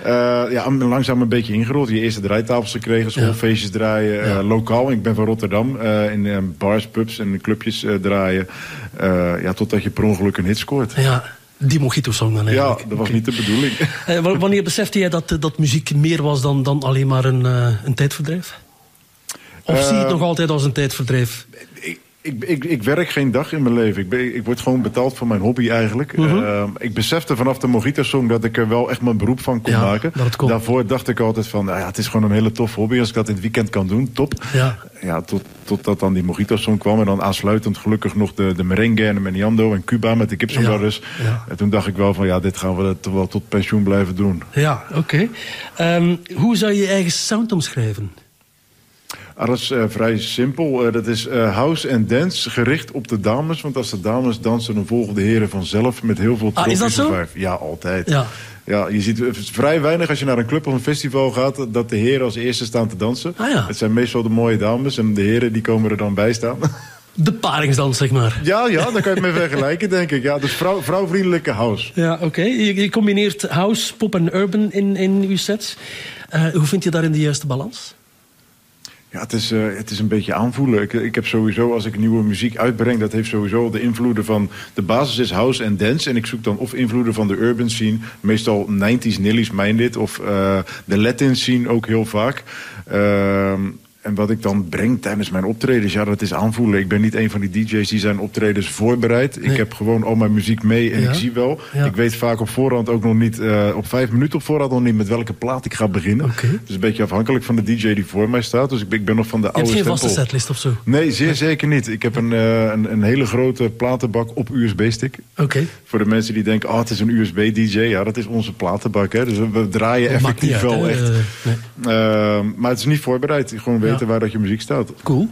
Langzaam een beetje ingerold. Je eerste draaitafels gekregen, schoolfeestjes draaien, lokaal. Ik ben van Rotterdam, in bars, pubs en clubjes draaien. Totdat je per ongeluk een hit scoort. Ja. Die Mojito-song dan eigenlijk. Ja, dat was niet de bedoeling. Wanneer besefte jij dat muziek meer was dan alleen maar een tijdverdrijf? Of zie je het nog altijd als een tijdverdrijf? Ik werk geen dag in mijn leven. Ik word gewoon betaald voor mijn hobby eigenlijk. Ik besefte vanaf de Mojito-song dat ik er wel echt mijn beroep van kon maken. Daarvoor dacht ik altijd van, het is gewoon een hele tof hobby. Als ik dat in het weekend kan doen, top. Totdat dan die Mojito-song kwam. En dan aansluitend gelukkig nog de merengue en de meneando en Cuba met de Gibson Brothers. En toen dacht ik wel van, dit gaan we wel tot pensioen blijven doen. Ja, oké. Hoe zou je je eigen sound omschrijven? Dat is vrij simpel. Dat is house en dance gericht op de dames. Want als de dames dansen, dan volgen de heren vanzelf met heel veel is dat zo? Ja, altijd. Ja, je ziet vrij weinig als je naar een club of een festival gaat, dat de heren als eerste staan te dansen. Het zijn meestal de mooie dames en de heren die komen er dan bij staan. De paringsdans, zeg maar. Ja, daar kan je het mee vergelijken, denk ik. Ja, dus vrouwvriendelijke house. Ja, oké. Je combineert house, pop en urban in uw sets. Hoe vind je daarin de juiste balans? Ja, het is een beetje aanvoelen. Ik heb sowieso, als ik nieuwe muziek uitbreng, dat heeft sowieso de invloeden van... De basis is house en dance. En ik zoek dan of invloeden van de urban scene. Meestal 90s, Nilly's, Minded. Of de Latin scene ook heel vaak. En wat ik dan breng tijdens mijn optredens, dat is aanvoelen. Ik ben niet een van die DJ's die zijn optredens voorbereid. Nee. Ik heb gewoon al mijn muziek mee en ik zie wel. Ja. Ik weet vaak op voorhand ook nog niet, op 5 minuten op voorhand nog niet met welke plaat ik ga beginnen. Okay. Het is een beetje afhankelijk van de DJ die voor mij staat. Dus ik ben nog van de oude stempel. Je hebt geen vaste setlist of zo? Nee, zeker niet. Ik heb een hele grote platenbak op USB-stick. Okay. Voor de mensen die denken, het is een USB-DJ. Ja, dat is onze platenbak. Hè. Dus we draaien effectief wel echt. Maar het is niet voorbereid. Gewoon weten waar dat je muziek staat. Cool.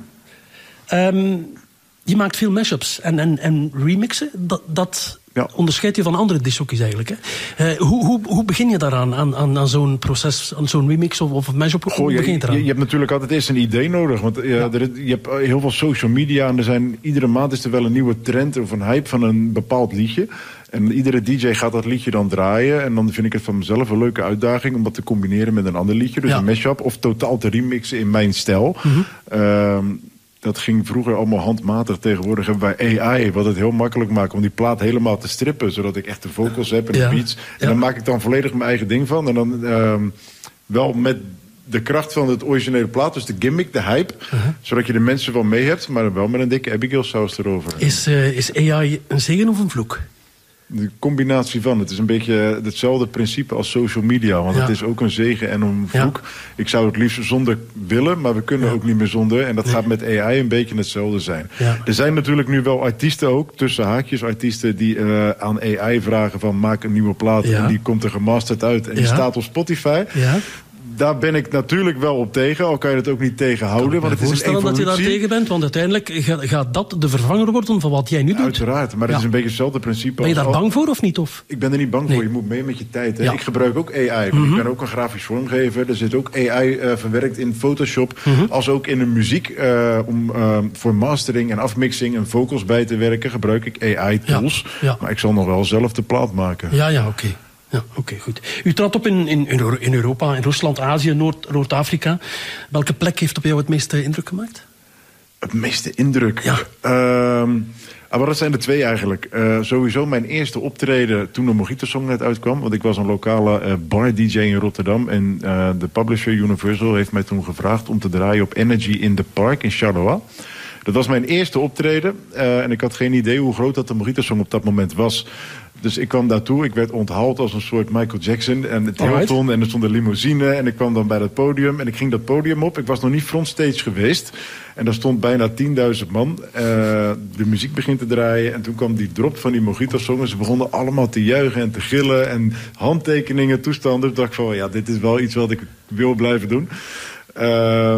Je maakt veel mashups en remixen. Dat onderscheidt je van andere discjockeys eigenlijk. Hè? Hoe begin je daaraan? Aan zo'n proces, aan zo'n remix of een mashup? Hoe begin je eraan? Je hebt natuurlijk altijd eerst een idee nodig. Want je hebt heel veel social media. En iedere maand is er wel een nieuwe trend of een hype van een bepaald liedje. En iedere DJ gaat dat liedje dan draaien. En dan vind ik het van mezelf een leuke uitdaging om dat te combineren met een ander liedje. Dus een mashup of totaal te remixen in mijn stijl. Dat ging vroeger allemaal handmatig. Tegenwoordig hebben wij AI, wat het heel makkelijk maakt om die plaat helemaal te strippen. Zodat ik echt de vocals heb en de beats. En dan maak ik dan volledig mijn eigen ding van. En dan wel met de kracht van het originele plaat, dus de gimmick, de hype. Zodat je de mensen wel mee hebt, maar wel met een dikke Abigail saus erover. Is AI een zegen of een vloek? De combinatie van. Het is een beetje hetzelfde principe als social media. Want het is ook een zegen en een vloek. Ik zou het liefst zonder willen, maar we kunnen ook niet meer zonder. En dat gaat met AI een beetje hetzelfde zijn. Er zijn natuurlijk nu wel artiesten ook, tussen haakjes artiesten die aan AI vragen van maak een nieuwe plaat. En die komt er gemasterd uit. En die staat op Spotify. Daar ben ik natuurlijk wel op tegen, al kan je het ook niet tegenhouden. Want het is een evolutie. Dat je daar tegen bent, want uiteindelijk gaat dat de vervanger worden van wat jij nu doet. Uiteraard, maar het is een beetje hetzelfde principe. Ben je daar bang voor of niet? Of? Ik ben er niet bang voor, je moet mee met je tijd. Hè? Ik gebruik ook AI, ik ben ook een grafisch vormgever. Er zit ook AI verwerkt in Photoshop, als ook in de muziek. Om voor mastering en afmixing en vocals bij te werken, gebruik ik AI-tools. Maar ik zal nog wel zelf de plaat maken. Ja, oké. Ja, oké, goed. U trad op in Europa, in Rusland, Azië, Noord-Afrika. Welke plek heeft op jou het meeste indruk gemaakt? Het meeste indruk? Ja. Maar dat zijn er 2 eigenlijk. Sowieso mijn eerste optreden toen de Mojito-song net uitkwam. Want ik was een lokale bar-dj in Rotterdam. En de publisher Universal heeft mij toen gevraagd om te draaien op Energy in the Park in Charleroi. Dat was mijn eerste optreden. En ik had geen idee hoe groot dat de Mojito-song op dat moment was. Dus ik kwam daartoe, ik werd onthaald als een soort Michael Jackson en het Hilton en er stond een limousine en ik kwam dan bij dat podium en ik ging dat podium op. Ik was nog niet frontstage geweest en daar stond bijna 10.000 man. De muziek begint te draaien en toen kwam die drop van die Mojito-song en ze begonnen allemaal te juichen en te gillen en handtekeningen, toestanden. Toen dacht ik van, dit is wel iets wat ik wil blijven doen.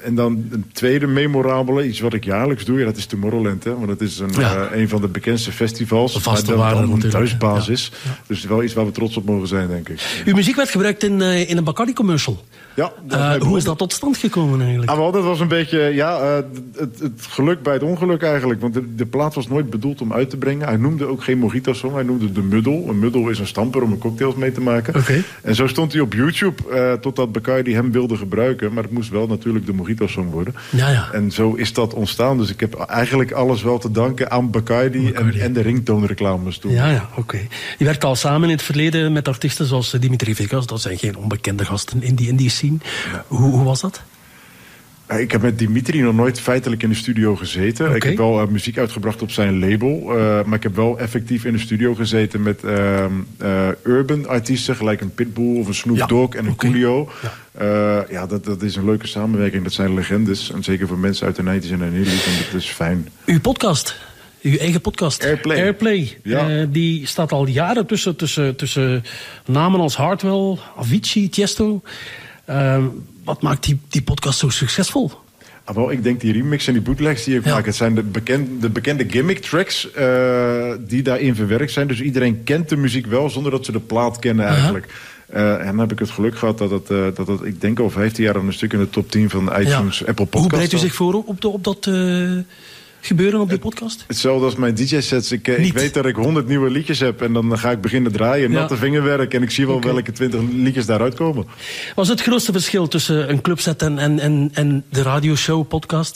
En dan een tweede memorabele, iets wat ik jaarlijks doe. Ja, dat is Tomorrowland, hè. Want dat is een van de bekendste festivals. Vaste waarde natuurlijk. Een thuisbasis. Ja. Dus wel iets waar we trots op mogen zijn, denk ik. Uw muziek werd gebruikt in een Bacardi-commercial. Ja. Hoe is dat tot stand gekomen eigenlijk? Dat was een beetje het geluk bij het ongeluk eigenlijk. Want de plaat was nooit bedoeld om uit te brengen. Hij noemde ook geen Mojito-song. Hij noemde de Muddel. Een muddel is een stamper om cocktails mee te maken. Okay. En zo stond hij op YouTube totdat Bacardi hem wilde gebruiken. Maar het moest wel natuurlijk de Mojito-song worden. Ja. En zo is dat ontstaan. Dus ik heb eigenlijk alles wel te danken aan Bacardi. En de ringtoonreclames toen. Ja, oké. Je werkt al samen in het verleden met artiesten zoals Dimitri Vegas. Dat zijn geen onbekende gasten in die scene. Ja. Hoe was dat? Ik heb met Dimitri nog nooit feitelijk in de studio gezeten. Okay. Ik heb wel muziek uitgebracht op zijn label. Maar ik heb wel effectief in de studio gezeten met urban artiesten. Gelijk een Pitbull of een Snoop Dogg en een Coolio. Ja. Dat is een leuke samenwerking. Dat zijn legendes. En zeker voor mensen uit de 90's en de Nederland. En dat is fijn. Uw podcast... Uw eigen podcast. Airplay. Ja. Die staat al jaren tussen namen als Hardwell, Avicii, Tiesto. Wat maakt die podcast zo succesvol? Ik denk die remix en die bootlegs die ik maak. Het zijn de bekende gimmick tracks die daarin verwerkt zijn. Dus iedereen kent de muziek wel zonder dat ze de plaat kennen eigenlijk. En dan heb ik het geluk gehad dat ik denk al 15 jaar een stuk in de top 10 van iTunes, Apple Podcasts. Hoe bereidt u zich voor op dat... gebeuren op die podcast? Hetzelfde als mijn DJ-sets. Ik weet dat ik 100 nieuwe liedjes heb en dan ga ik beginnen draaien. Natte vingerwerk en ik zie wel welke 20 liedjes daaruit komen. Wat is het grootste verschil tussen een clubset en de radioshow podcast?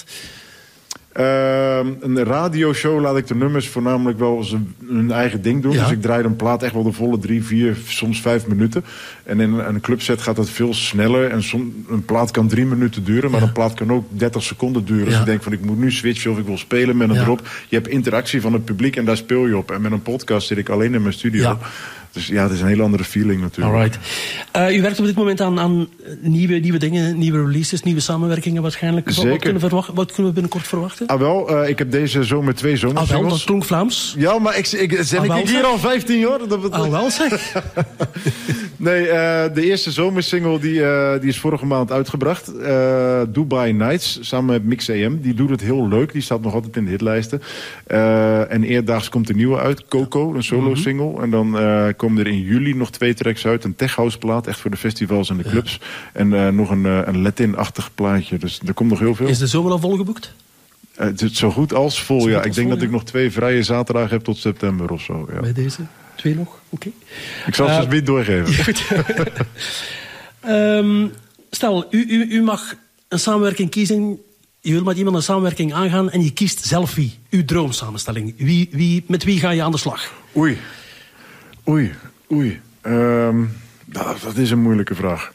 Een radioshow laat ik de nummers voornamelijk wel als hun eigen ding doen. Ja. Dus ik draai een plaat echt wel de volle 3, 4, soms 5 minuten. En in een clubset gaat dat veel sneller. En een plaat kan 3 minuten duren, maar een plaat kan ook 30 seconden duren. Dus ik denk van ik moet nu switchen of ik wil spelen met een drop. Je hebt interactie van het publiek en daar speel je op. En met een podcast zit ik alleen in mijn studio. Ja. Dus ja, het is een hele andere feeling natuurlijk. Alright. U werkt op dit moment aan nieuwe dingen, nieuwe releases, nieuwe samenwerkingen waarschijnlijk. Zeker. Wat kunnen we binnenkort verwachten? Ik heb deze zomer 2 zomersingles. Dat klonk Vlaams. Ja, maar ik hier al 15 jaar. Wel zeg. Nee, de eerste zomersingle die is vorige maand uitgebracht. Dubai Nights, samen met Mix AM. Die doet het heel leuk. Die staat nog altijd in de hitlijsten. En eerdaags komt de nieuwe uit. Coco, een solo single. En dan komen er in juli nog 2 tracks uit. Een tech house plaat, echt voor de festivals en de clubs. En nog een Latin-achtig plaatje. Dus er komt nog heel veel. Is de zomer al volgeboekt? Het is zo goed als vol, ja. Ik denk dat ik nog 2 vrije zaterdagen heb tot september of zo. Ja. Bij deze? 2 nog? Oké. Ik zal het dus niet doorgeven. Stel, u mag een samenwerking kiezen. Je wil met iemand een samenwerking aangaan en je kiest zelf wie. Uw droomsamenstelling. Met wie ga je aan de slag? Oei. Dat is een moeilijke vraag.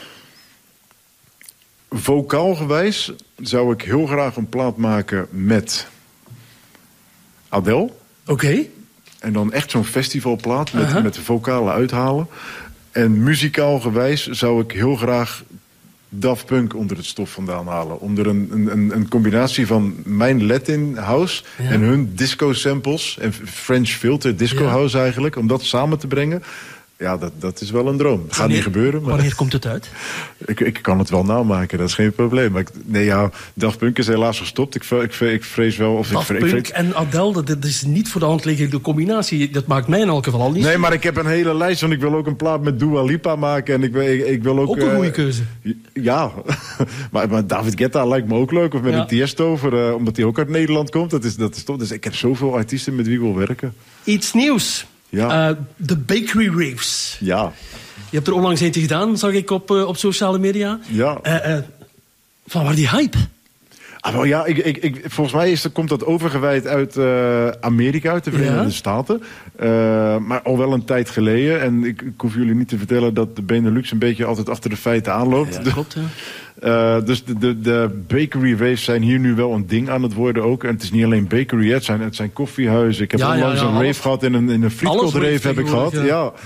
Vocaalgewijs zou ik heel graag een plaat maken met Adele. Oké. En dan echt zo'n festivalplaat met vocale uithalen. En muzikaal gewijs zou ik heel graag Daft Punk onder het stof vandaan halen. Onder een combinatie van mijn Latin house en hun disco samples en French filter disco house eigenlijk. Om dat samen te brengen. Ja, dat is wel een droom. Dat gaat niet gebeuren. Maar wanneer komt het uit? Ik kan het wel namaken, dat is geen probleem. Maar Daft Punk is helaas gestopt. Ik vrees wel... Daft Punk en Adele, dat is niet voor de hand liggende combinatie. Dat maakt mij in elk geval niet. Nee, maar ik heb een hele lijst, want ik wil ook een plaat met Dua Lipa maken. En ik wil ook een goede keuze. Ja, maar David Guetta lijkt me ook leuk. Of met een Tiesto, omdat hij ook uit Nederland komt. Dat is top. Dus ik heb zoveel artiesten met wie ik wil werken. Iets nieuws. Ja. De Bakery Raves. Ja. Je hebt er onlangs eentje gedaan, zag ik op sociale media. Ja. Van waar die hype? Volgens mij komt dat overgewijd uit Amerika, uit de Verenigde Staten. Maar al wel een tijd geleden. En ik hoef jullie niet te vertellen dat de Benelux een beetje altijd achter de feiten aanloopt. Ja, klopt, ja. Dus de bakery raves zijn hier nu wel een ding aan het worden ook. En het is niet alleen bakery, het zijn koffiehuizen. Ik heb onlangs een rave gehad in een frietkot rave heb ik gehad. Ja.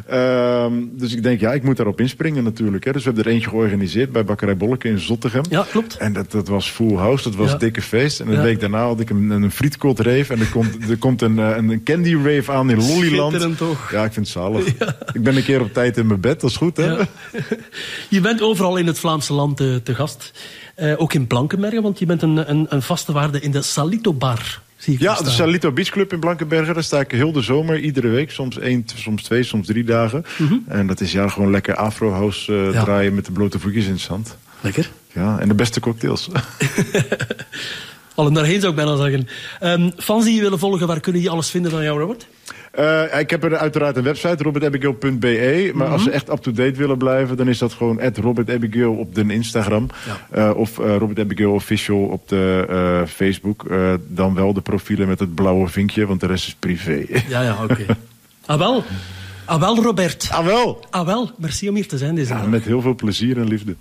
Dus ik denk, ik moet daarop inspringen natuurlijk. Hè. Dus we hebben er eentje georganiseerd bij Bakkerij Bolleke in Zottegem. Ja, klopt. En dat was full house, dat was dikke feest. En een week daarna had ik een frietkot rave. En er komt een candy rave aan in Lollyland. Schitterend toch? Ja, ik vind het zalig. Ja. Ik ben een keer op tijd in mijn bed, dat is goed, hè? Ja. Je bent overal in het Vlaamse land te gast. Ook in Blankenbergen, want je bent een vaste waarde in de Salito Bar. Ja, de Salito Beach Club in Blankenbergen. Daar sta ik heel de zomer, iedere week. Soms 1, soms 2, soms 3 dagen. En dat is gewoon lekker afro-house draaien met de blote voetjes in het zand. Lekker. Ja, en de beste cocktails. Allen daarheen zou ik bijna zeggen. Fans die je willen volgen, waar kunnen die alles vinden van jou, Robert? Ik heb er uiteraard een website, robertabigail.be. Maar als ze echt up-to-date willen blijven, dan is dat gewoon @robertabigail op de Instagram. Ja. Of Robert Abigail Official op de Facebook. Dan wel de profielen met het blauwe vinkje, want de rest is privé. Ja, oké. Ah wel, Robert. Ah wel. Merci om hier te zijn deze dag. Met heel veel plezier en liefde.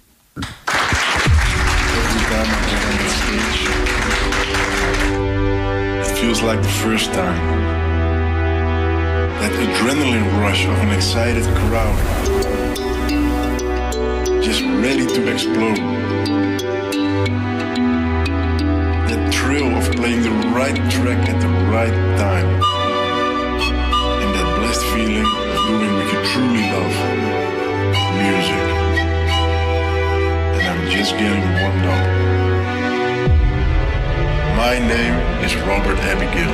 It feels like the first time. That adrenaline rush of an excited crowd, just ready to explode. That thrill of playing the right track at the right time. And that blessed feeling of doing what you truly love, music. And I'm just getting warmed up. My name is Robert Abigail.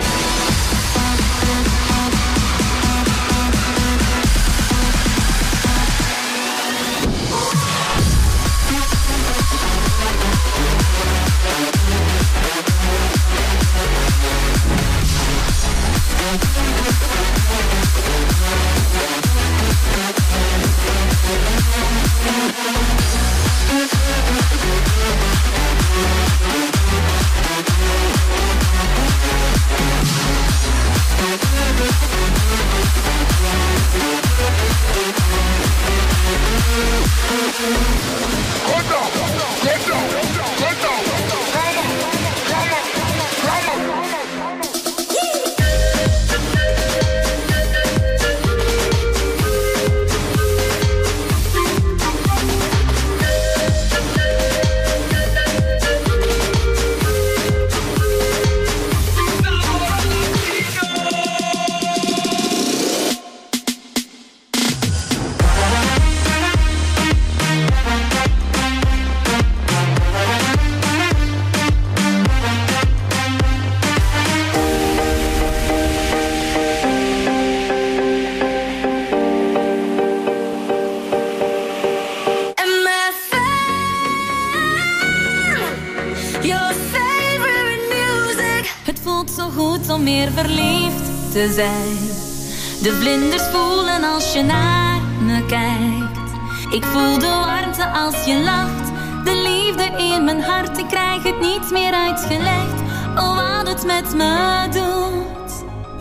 te zijn. De vlinders voelen als je naar me kijkt. Ik voel de warmte als je lacht. De liefde in mijn hart, ik krijg het niet meer uitgelegd. Oh, wat het met me doet.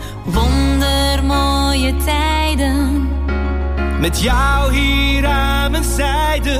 Wondermooie tijden. Met jou hier aan mijn zijde.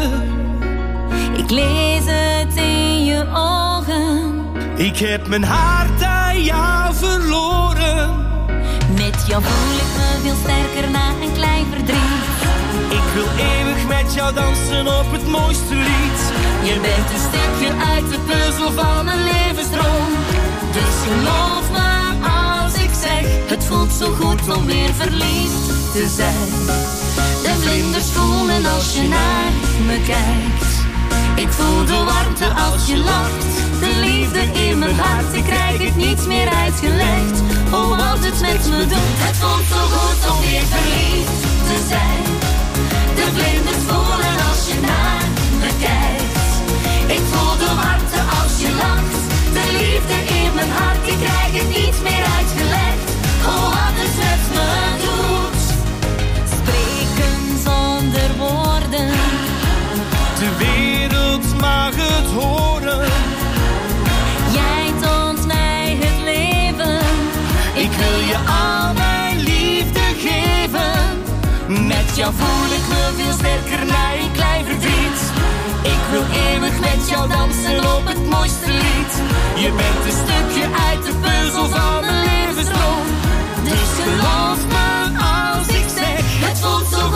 Ik lees het in je ogen. Ik heb mijn hart aan jou verloren. Met jou voel ik me veel sterker na een klein verdriet. Ik wil eeuwig met jou dansen op het mooiste lied. Je bent een stukje uit de puzzel van een levensdroom. Dus geloof me als ik zeg, het voelt zo goed om weer verliefd te zijn. De vlinders voelen als je naar me kijkt. Ik voel de warmte als je lacht. De liefde in mijn hart, ik krijg het niet meer uitgelegd. Oh, wat het met me doet. Het voelt zo goed om weer verliefd te zijn. De vlinders voelen als je naar me kijkt. Ik voel de warmte als je lacht. De liefde in mijn hart, ik krijg het niet meer uitgelegd. Oh, wat het met me doet. Spreken zonder woorden. De wereld mag het horen. Jij toont mij het leven. Ik wil je al mijn liefde geven. Met jou voel ik me veel sterker na een klein verdriet. Ik wil eeuwig met jou dansen op het mooiste lied. Je bent een stukje uit de puzzel van een levensdroom. Dus geloof me als ik zeg, het voelt zo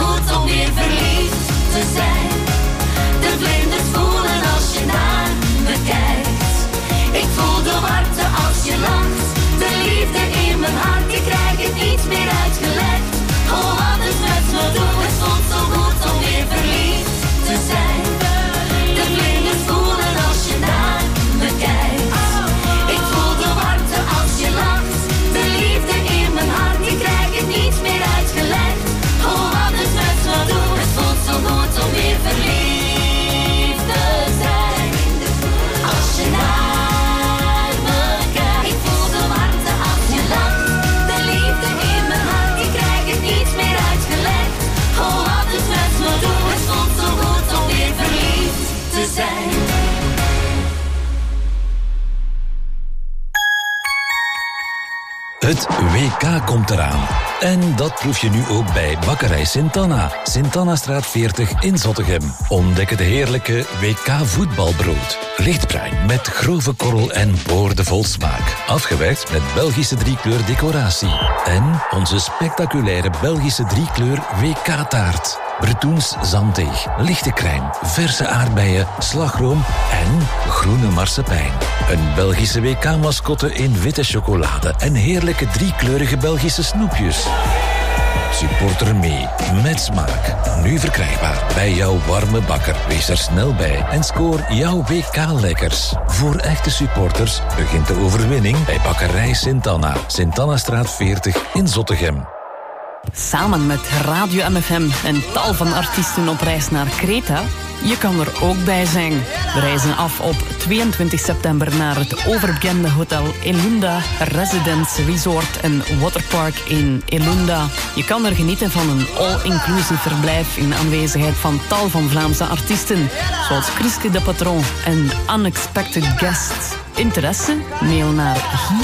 Het WK komt eraan. En dat proef je nu ook bij Bakkerij Sint-Anna. Sint-Anna-straat 40 in Zottegem. Ontdek het heerlijke WK voetbalbrood. Lichtbruin met grove korrel en boordevol smaak. Afgewerkt met Belgische driekleur decoratie. En onze spectaculaire Belgische driekleur WK-taart. Bretoens zanddeeg, lichte crème, verse aardbeien, slagroom en groene marsepein. Een Belgische WK-mascotte in witte chocolade en heerlijke driekleurige Belgische snoepjes. Supporter mee, met smaak. Nu verkrijgbaar bij jouw warme bakker. Wees er snel bij en scoor jouw WK-lekkers. Voor echte supporters begint de overwinning bij Bakkerij Sint-Anna. Sint-Anna-straat 40 in Zottegem. Samen met Radio MFM en tal van artiesten op reis naar Kreta. Je kan er ook bij zijn. We reizen af op 22 september naar het overbekende hotel Elunda Residence Resort en Waterpark in Elunda. Je kan er genieten van een all-inclusive verblijf in aanwezigheid van tal van Vlaamse artiesten, zoals Christy de Patron en Unexpected Guests. Interesse? Mail naar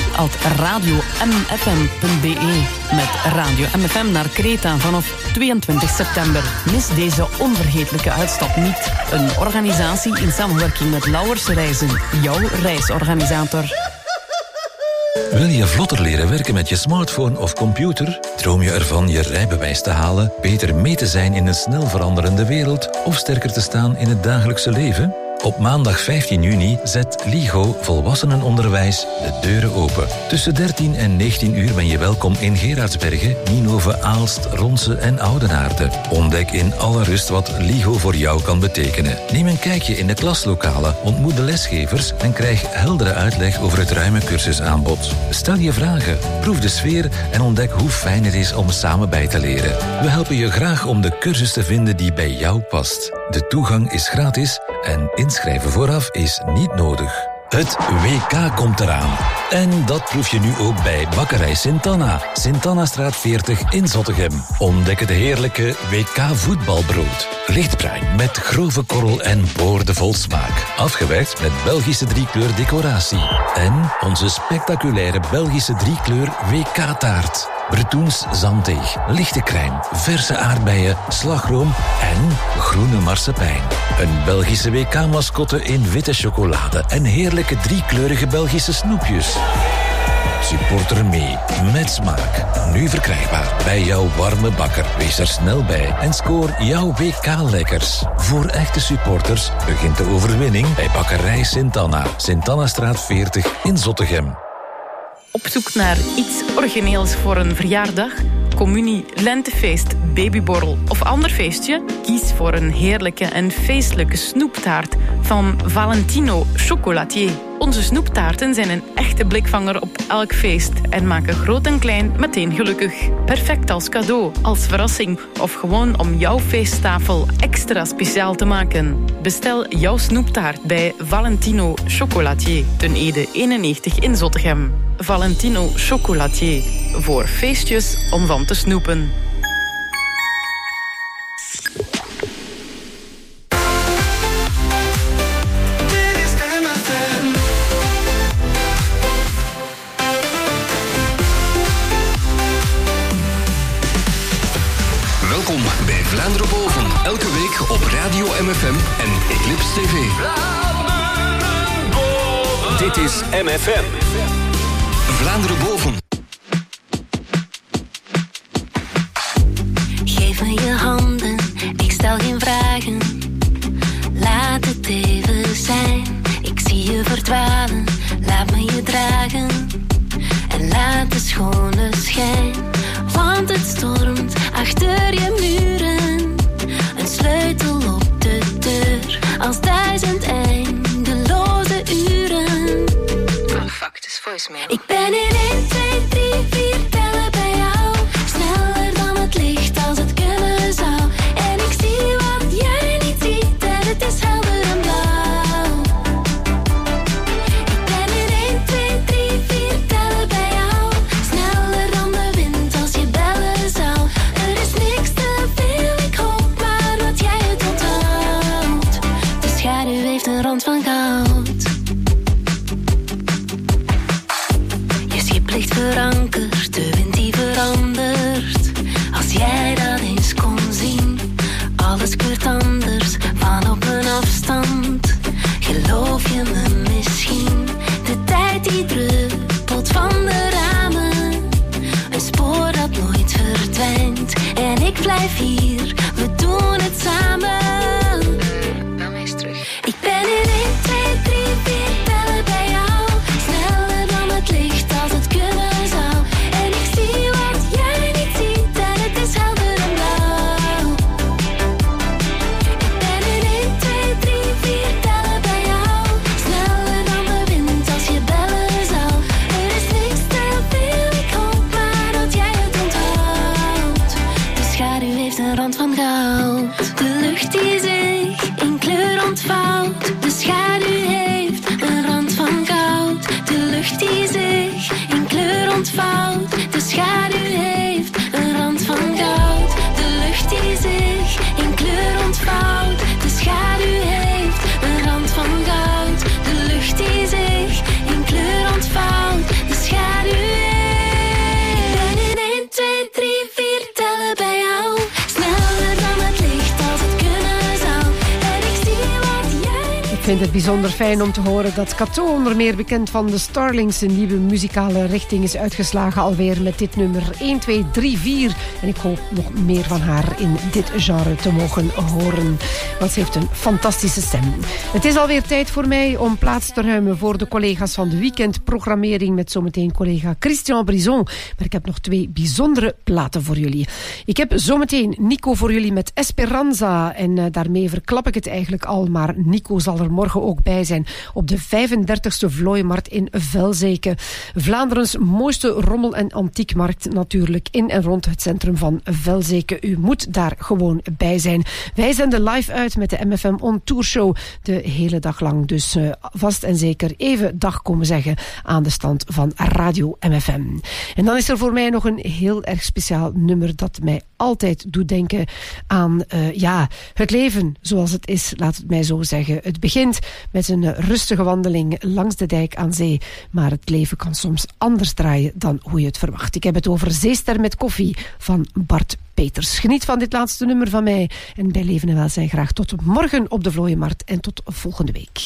hi@radiomfm.be. Met Radio MFM naar Kreta vanaf 22 september. Mis deze onvergetelijke uitstap niet. Een organisatie in samenwerking met Lauwers Reizen, jouw reisorganisator. Wil je vlotter leren werken met je smartphone of computer? Droom je ervan je rijbewijs te halen, beter mee te zijn in een snel veranderende wereld of sterker te staan in het dagelijkse leven? Op maandag 15 juni zet LIGO Volwassenenonderwijs de deuren open. Tussen 13 en 19 uur ben je welkom in Gerardsbergen, Ninove, Aalst, Ronse en Oudenaarde. Ontdek in alle rust wat LIGO voor jou kan betekenen. Neem een kijkje in de klaslokalen, ontmoet de lesgevers en krijg heldere uitleg over het ruime cursusaanbod. Stel je vragen, proef de sfeer en ontdek hoe fijn het is om samen bij te leren. We helpen je graag om de cursus te vinden die bij jou past. De toegang is gratis en inschrijven vooraf is niet nodig. Het WK komt eraan. En dat proef je nu ook bij Bakkerij Sint-Anna. Sint-Anna-straat 40 in Zottegem. Ontdek het heerlijke WK voetbalbrood. Lichtbruin met grove korrel en boordevol smaak. Afgewerkt met Belgische driekleur decoratie. En onze spectaculaire Belgische driekleur WK-taart. Bretoens zanddeeg, lichte crème, verse aardbeien, slagroom en groene marsepein. Een Belgische WK-mascotte in witte chocolade en heerlijke driekleurige Belgische snoepjes. Supporter mee, met smaak. Nu verkrijgbaar bij jouw warme bakker. Wees er snel bij en scoor jouw WK-lekkers. Voor echte supporters begint de overwinning bij Bakkerij Sint-Anna. Sint-Anna-straat 40 in Zottegem. Op zoek naar iets origineels voor een verjaardag? Communie, lentefeest, babyborrel of ander feestje? Kies voor een heerlijke en feestelijke snoeptaart van Valentino Chocolatier. Onze snoeptaarten zijn een echte blikvanger op elk feest en maken groot en klein meteen gelukkig. Perfect als cadeau, als verrassing of gewoon om jouw feesttafel extra speciaal te maken. Bestel jouw snoeptaart bij Valentino Chocolatier, ten Ede 91 in Zottegem. Valentino Chocolatier, voor feestjes om van te snoepen. Welkom bij Vlaanderen Boven. Elke week op Radio MFM en Eclipse TV. Dit is MFM. Vlaanderen Boven. Geef me je handen, ik stel geen vragen. Laat het even zijn. Ik zie je verdwalen, laat me je dragen. En laat de schone schijn. Want het stormt achter je muren. Een sleutel op de deur. Als 1000 eindeloze uren. Fuck, het is voicemail. Ik ben in ik blijf hier, we doen het samen. Dan is terug. Ik ben in 1, 2, 3, 4 tellen bij jou. Sneller dan het licht als het kunnen zou. En ik zie wat jij niet ziet en het is helder en blauw. Ik ben in 1, 2, 3, 4 tellen bij jou. Sneller dan de wind als je bellen zou. Er is niks te veel, ik hoop maar dat jij het onthoudt. De schaduw heeft een rand van goud. De lucht die zich in kleur ontvouwt. De schaduw heeft een rand van goud. De lucht die zich in kleur ontvouwt. De schaduw heeft een rand van goud. De lucht die zich in kleur ontvouwt. De schaduw heeft een rand van goud. De lucht die zich in kleur ontvouwt. De schaduw heeft. Ik ben in 1, 2, 3, 4 tellen bij jou. Sneller dan het licht als het kunnen zou. En ik zie wat jij. Ik vind het bijzonder fijn om te horen dat Kato, onder meer bekend van de Starlings, een nieuwe muzikale richting is uitgeslagen alweer met dit nummer 1, 2, 3, 4. En ik hoop nog meer van haar in dit genre te mogen horen, want ze heeft een fantastische stem. Het is alweer tijd voor mij om plaats te ruimen voor de collega's van de weekendprogrammering met zometeen collega Christian Brison. Maar ik heb nog 2 bijzondere platen voor jullie. Ik heb zometeen Nico voor jullie met Esperanza en daarmee verklap ik het eigenlijk al, maar Nico zal er morgen ook bij zijn op de 35e Vlooimarkt in Velzeke. Vlaanderens mooiste rommel- en antiekmarkt natuurlijk in en rond het centrum van Velzeke. U moet daar gewoon bij zijn. Wij zenden live uit met de MFM On Tour Show de hele dag lang. Dus vast en zeker even dag komen zeggen aan de stand van Radio MFM. En dan is er voor mij nog een heel erg speciaal nummer dat mij altijd doet denken aan het leven zoals het is, laat het mij zo zeggen. Het begint met een rustige wandeling langs de dijk aan zee, maar het leven kan soms anders draaien dan hoe je het verwacht. Ik heb het over Zeester met koffie van Bart Peters. Geniet van dit laatste nummer van mij en bij Leven en Welzijn graag tot morgen op de Vlooienmarkt en tot volgende week.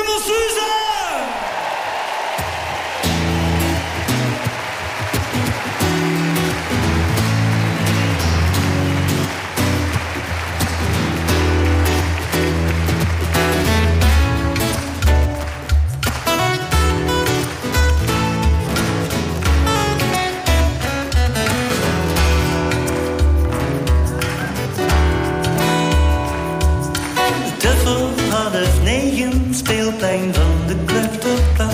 Speelplein van de Kleuterplaats.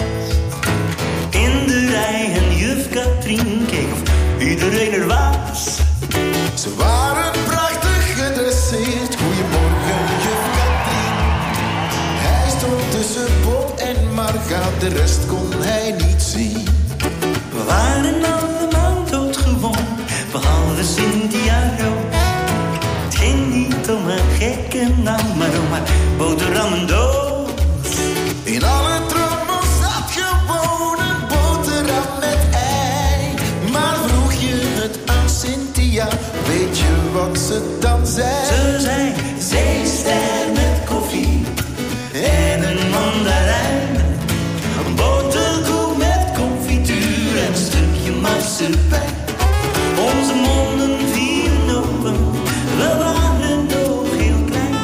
In de rij en juf Katrien keek of iedereen er was. Ze waren prachtig gedresseerd. Goedemorgen, juf Katrien. Hij stond tussen Bob en Marga, de rest kon hij niet zien. We waren allemaal doodgewoon, behalve Cynthia Roos. Het ging niet om een gekke naam, maar om haar boterhammen dood. In alle trommels zat gewoon een boterham met ei. Maar vroeg je het aan Cynthia, weet je wat ze dan zei? Ze zei, zeester met koffie en een mandarijn. Een boterkoek met confituur en een stukje marsepein. Onze monden vielen open, we waren nog heel klein.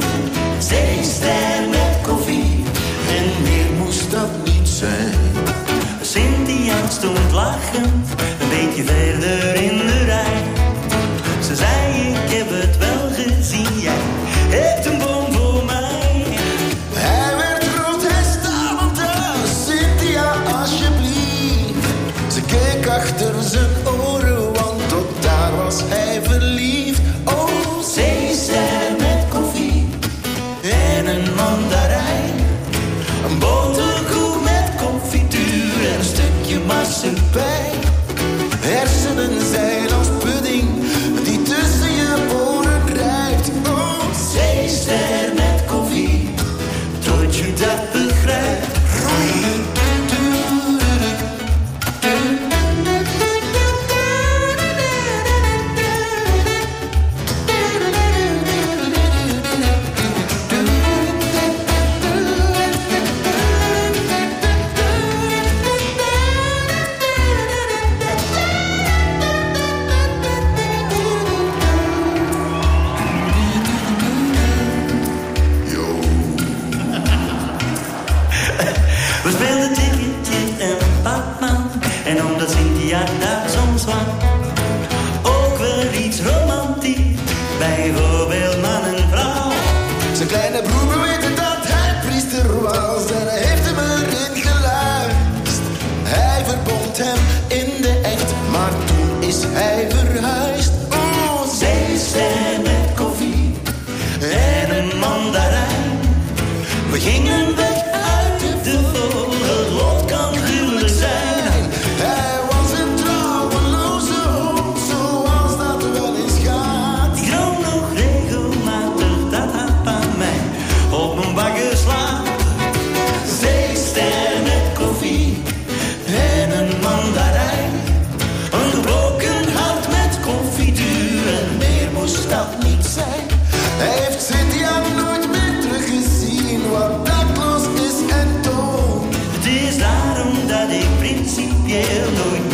Zeester met koffie. En meer moest dat niet zijn. Cynthia stond lachend, een beetje verder in de rij. Ze zei, ik heb het wel gezien, jij hebt een boom voor mij. Hij werd groot, hij stamelde, Cynthia alsjeblieft. Ze keek achter zijn oren, want tot daar was hij verliefd. Oh, zeester met koffie en een mandarijn. Een boterkoek met confituur en een stukje marsepein. Hersenen zijn als pudding die tussen je oren rijpt. Oh, zeester met koffie, tot je dat begrijpt. Zijn broer beweerde dat hij priester was en hij heeft hem erin geluisterd. Hij verbond hem in de echt, maar toen is hij verhuisd. Oh, zeester met koffie en een mandarijn. We gingen weg uit de vol, het lot kan gruwelijk zijn. Hij was een trouweloze hond, zoals dat wel eens gaat. Ik droom nog regelmatig dat hij aan mij op mijn bagger slaat. Zeester met koffie en een mandarijn. Een gebroken hart met confituur en meer moest dat niet zijn. Hij heeft Cynthia nooit meer teruggezien, wat dakloos is en dood. Het is daarom dat ik principieel nooit